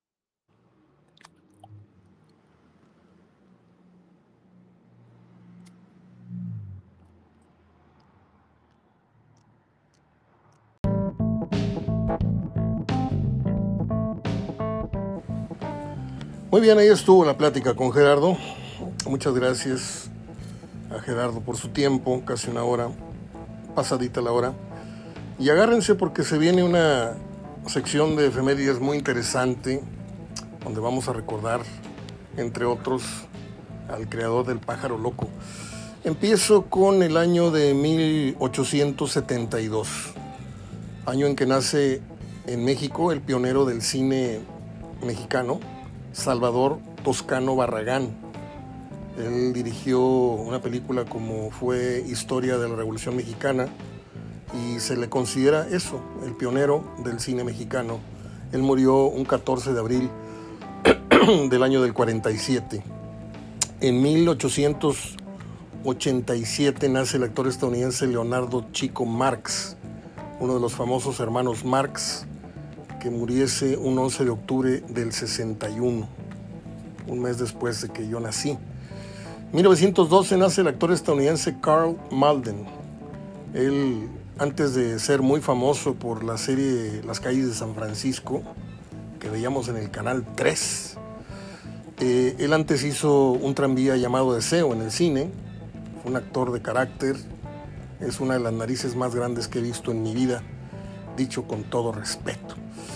Speaker 1: Muy bien, ahí estuvo la plática con Gerardo. Muchas gracias a Gerardo por su tiempo, casi una hora, pasadita la hora. Y agárrense porque se viene una sección de efemérides muy interesante, donde vamos a recordar, entre otros, al creador del Pájaro Loco. Empiezo con el año de mil ochocientos setenta y dos, año en que nace en México el pionero del cine mexicano, Salvador Toscano Barragán. Él dirigió una película como fue Historia de la Revolución Mexicana y se le considera eso, el pionero del cine mexicano. Él murió un catorce de abril del año del cuarenta y siete. En mil ochocientos ochenta y siete nace el actor estadounidense Leonardo Chico Marx, uno de los famosos hermanos Marx, que muriese un once de octubre del sesenta y uno, un mes después de que yo nací. En mil novecientos doce nace el actor estadounidense Karl Malden. Él, antes de ser muy famoso por la serie Las calles de San Francisco, que veíamos en el canal tres, eh, él antes hizo un tranvía llamado Deseo en el cine. Fue un actor de carácter, es una de las narices más grandes que he visto en mi vida, dicho con todo respeto.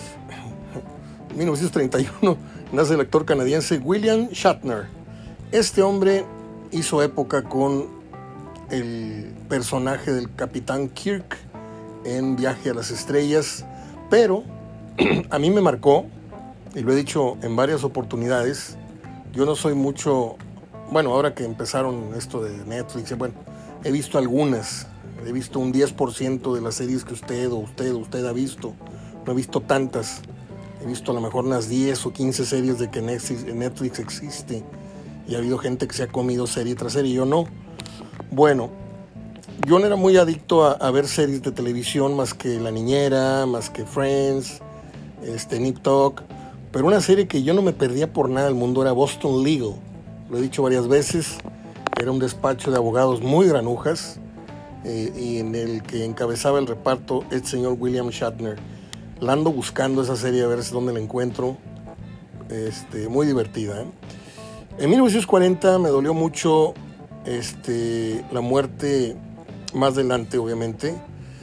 Speaker 1: En mil novecientos treinta y uno nace el actor canadiense William Shatner. Este hombre hizo época con el personaje del Capitán Kirk en Viaje a las Estrellas, pero a mí me marcó, y lo he dicho en varias oportunidades, yo no soy mucho, bueno, ahora que empezaron esto de Netflix, bueno, he visto algunas, he visto un diez por ciento de las series que usted o usted o usted ha visto, no he visto tantas. He visto a lo mejor unas diez o quince series de que Netflix existe y ha habido gente que se ha comido serie tras serie, yo no. Bueno, yo no era muy adicto a, a ver series de televisión más que La Niñera, más que Friends, este, Nip Tuck, pero una serie que yo no me perdía por nada del mundo era Boston Legal. Lo he dicho varias veces, era un despacho de abogados muy granujas eh, y en el que encabezaba el reparto el señor William Shatner. La ando buscando esa serie a ver si dónde la encuentro. Este, muy divertida, ¿eh? En mil novecientos cuarenta me dolió mucho este, la muerte, más adelante obviamente,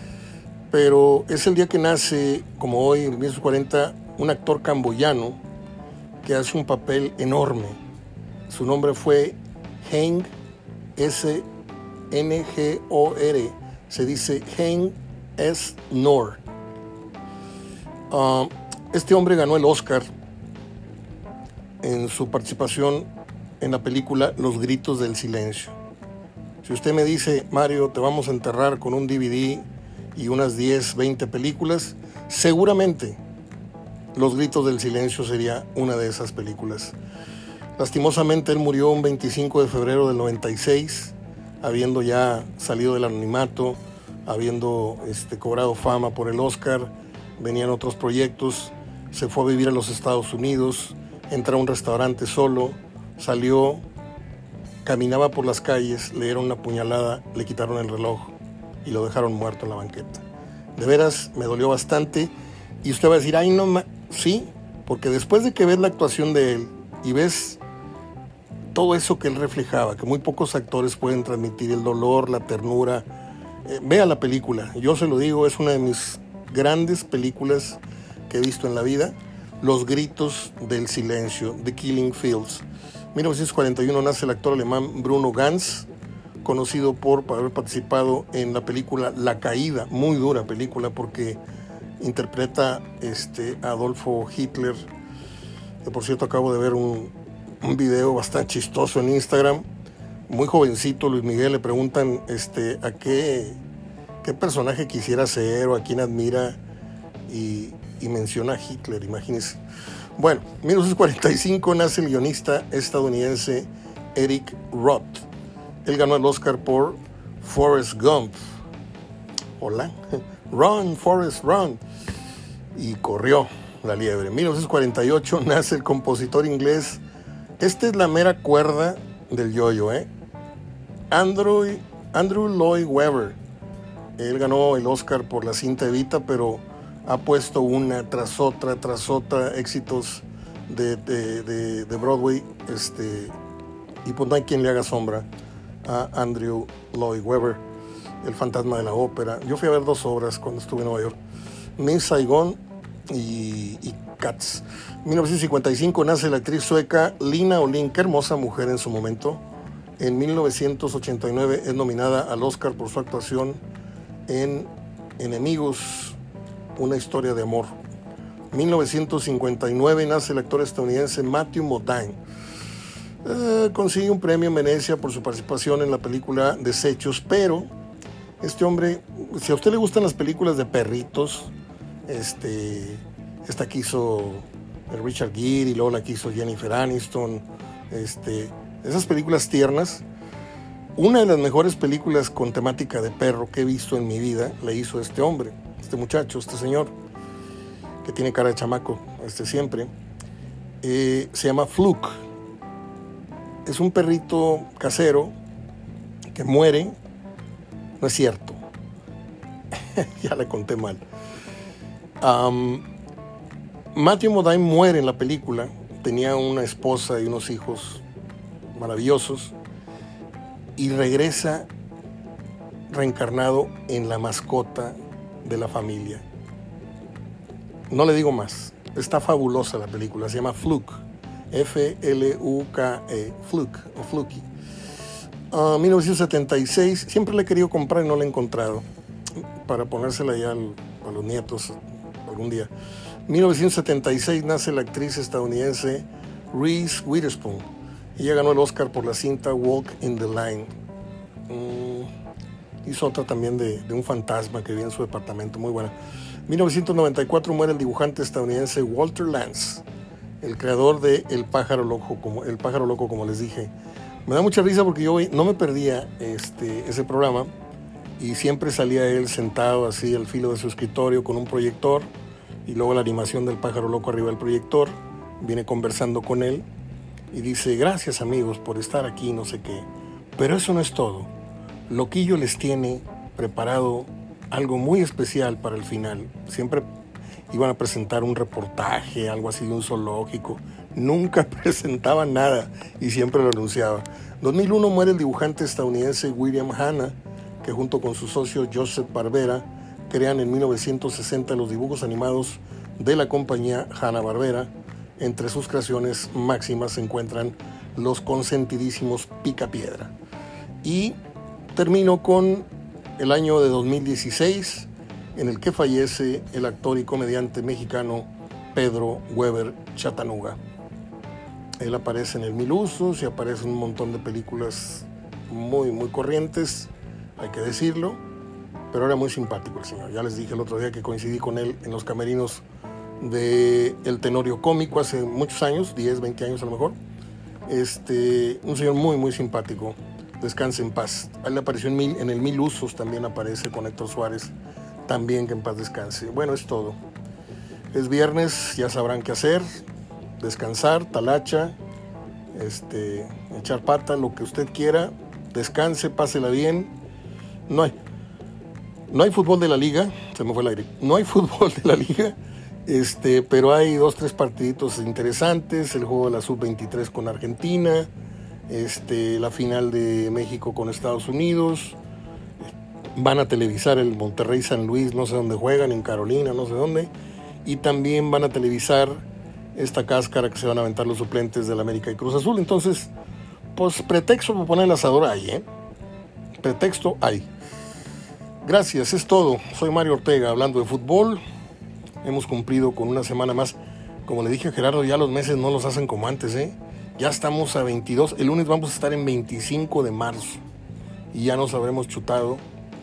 Speaker 1: pero es el día que nace, como hoy en mil novecientos cuarenta, un actor camboyano que hace un papel enorme. Su nombre fue Heng, S N G O R, se dice Heng S. Nor. Uh, este hombre ganó el Oscar en su participación en la película Los Gritos del Silencio. Si usted me dice, Mario, te vamos a enterrar con un D V D y unas diez, veinte películas, seguramente Los Gritos del Silencio sería una de esas películas. Lastimosamente él murió un veinticinco de febrero del noventa y seis, habiendo ya salido del anonimato, habiendo este, cobrado fama por el Oscar. Venían otros proyectos, se fue a vivir a los Estados Unidos, entró a un restaurante solo, salió, caminaba por las calles, le dieron una puñalada, le quitaron el reloj y lo dejaron muerto en la banqueta. De veras, me dolió bastante. Y usted va a decir, ay, no, ma-". Sí, porque después de que ves la actuación de él y ves todo eso que él reflejaba, que muy pocos actores pueden transmitir, el dolor, la ternura, eh, vea la película. Yo se lo digo, es una de mis grandes películas que he visto en la vida. Los Gritos del Silencio, The Killing Fields. mil novecientos cuarenta y uno nace el actor alemán Bruno Ganz, conocido por, por haber participado en la película La Caída, muy dura película porque interpreta este, a Adolfo Hitler, que por cierto acabo de ver un, un video bastante chistoso en Instagram. Muy jovencito Luis Miguel, le preguntan este, a qué, qué personaje quisiera ser o a quién admira y, y menciona a Hitler, imagínense. Bueno, en mil novecientos cuarenta y cinco nace el guionista estadounidense Eric Roth. Él ganó el Oscar por Forrest Gump. Hola. Run, Forrest, run. Y corrió la liebre. En mil novecientos cuarenta y ocho nace el compositor inglés. Esta es la mera cuerda del yoyo, ¿eh? Andrew, Andrew Lloyd Webber. Él ganó el Oscar por la cinta Evita, pero ha puesto una tras otra, tras otra éxitos de, de, de, de Broadway. Este, y pues no hay quien le haga sombra a Andrew Lloyd Webber, el fantasma de la ópera. Yo fui a ver dos obras cuando estuve en Nueva York, Miss Saigon y, y Cats. En mil novecientos cincuenta y cinco nace la actriz sueca Lina Olin, qué hermosa mujer en su momento. En mil novecientos ochenta y nueve es nominada al Oscar por su actuación en Enemigos, una historia de amor. En mil novecientos cincuenta y nueve nace el actor estadounidense Matthew Modine. Eh, consigue un premio en Venecia por su participación en la película Desechos, pero este hombre, si a usted le gustan las películas de perritos, este, esta que hizo Richard Gere y luego la que hizo Jennifer Aniston, este, esas películas tiernas, una de las mejores películas con temática de perro que he visto en mi vida la hizo este hombre, este muchacho, este señor, que tiene cara de chamaco, este siempre. Eh, se llama Fluke. Es un perrito casero que muere. No es cierto. Ya le conté mal. Um, Matthew Modine muere en la película. Tenía una esposa y unos hijos maravillosos. Y regresa reencarnado en la mascota de la familia. No le digo más. Está fabulosa la película. Se llama Fluke. F L U K E. Fluke o Fluky. Uh, mil novecientos setenta y seis. Siempre la he querido comprar y no la he encontrado. Para ponérsela ya al, a los nietos algún día. mil novecientos setenta y seis nace la actriz estadounidense Reese Witherspoon. Ella ganó el Oscar por la cinta Walk in the Line. Mm, hizo otra también de, de un fantasma que vive en su departamento, muy buena. mil novecientos noventa y cuatro muere el dibujante estadounidense Walter Lantz, el creador de El Pájaro Loco, como, El Pájaro Loco, como les dije. Me da mucha risa porque yo no me perdía este, ese programa y siempre salía él sentado así al filo de su escritorio con un proyector y luego la animación del Pájaro Loco arriba del proyector. Viene conversando con él y dice: gracias amigos por estar aquí, no sé qué. Pero eso no es todo. Loquillo les tiene preparado algo muy especial para el final. Siempre iban a presentar un reportaje, algo así de un zoológico. Nunca presentaban nada y siempre lo anunciaba. En dos mil uno muere el dibujante estadounidense William Hanna, que junto con su socio Joseph Barbera crean en mil novecientos sesenta los dibujos animados de la compañía Hanna-Barbera. Entre sus creaciones máximas se encuentran los consentidísimos Picapiedra. Y termino con el año de dos mil dieciséis, en el que fallece el actor y comediante mexicano Pedro Weber Chatanuga. Él aparece en El Mil Usos y aparece en un montón de películas muy, muy corrientes, hay que decirlo, pero era muy simpático el señor. Ya les dije el otro día que coincidí con él en los camerinos de El Tenorio Cómico hace muchos años, diez, veinte años a lo mejor. Este, un señor muy, muy simpático. Descanse en paz. Él apareció en, mil, en El Mil Usos, también aparece con Héctor Suárez. También que en paz descanse. Bueno, es todo. Es viernes, ya sabrán qué hacer. Descansar, talacha, este, echar pata, lo que usted quiera. Descanse, pásela bien. No hay, no hay fútbol de la liga. Se me fue el aire. No hay fútbol de la liga. Este, pero hay dos, tres partiditos interesantes. El juego de la sub veintitrés con Argentina. Este, la final de México con Estados Unidos. Van a televisar el Monterrey San Luis, no sé dónde juegan, en Carolina, no sé dónde. Y también van a televisar esta cáscara que se van a aventar los suplentes del América y Cruz Azul. Entonces, pues pretexto para poner el asador ahí, ¿eh? Pretexto hay. Gracias, es todo. Soy Mario Ortega hablando de fútbol. Hemos cumplido con una semana más. Como le dije a Gerardo, ya los meses no los hacen como antes, ¿eh? Ya estamos a veintidós. El lunes vamos a estar en veinticinco de marzo. Y ya nos habremos chutado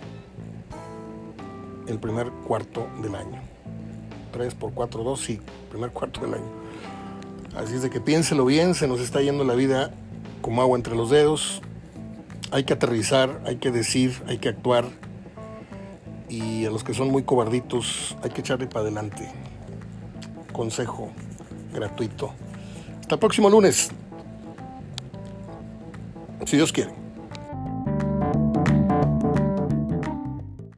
Speaker 1: el primer cuarto del año. tres por cuatro, dos, sí, primer cuarto del año. Así es de que piénselo bien, se nos está yendo la vida como agua entre los dedos. Hay que aterrizar, hay que decir, hay que actuar. Y a los que son muy cobarditos, hay que echarle para adelante. Consejo gratuito. Hasta el próximo lunes, si Dios quiere.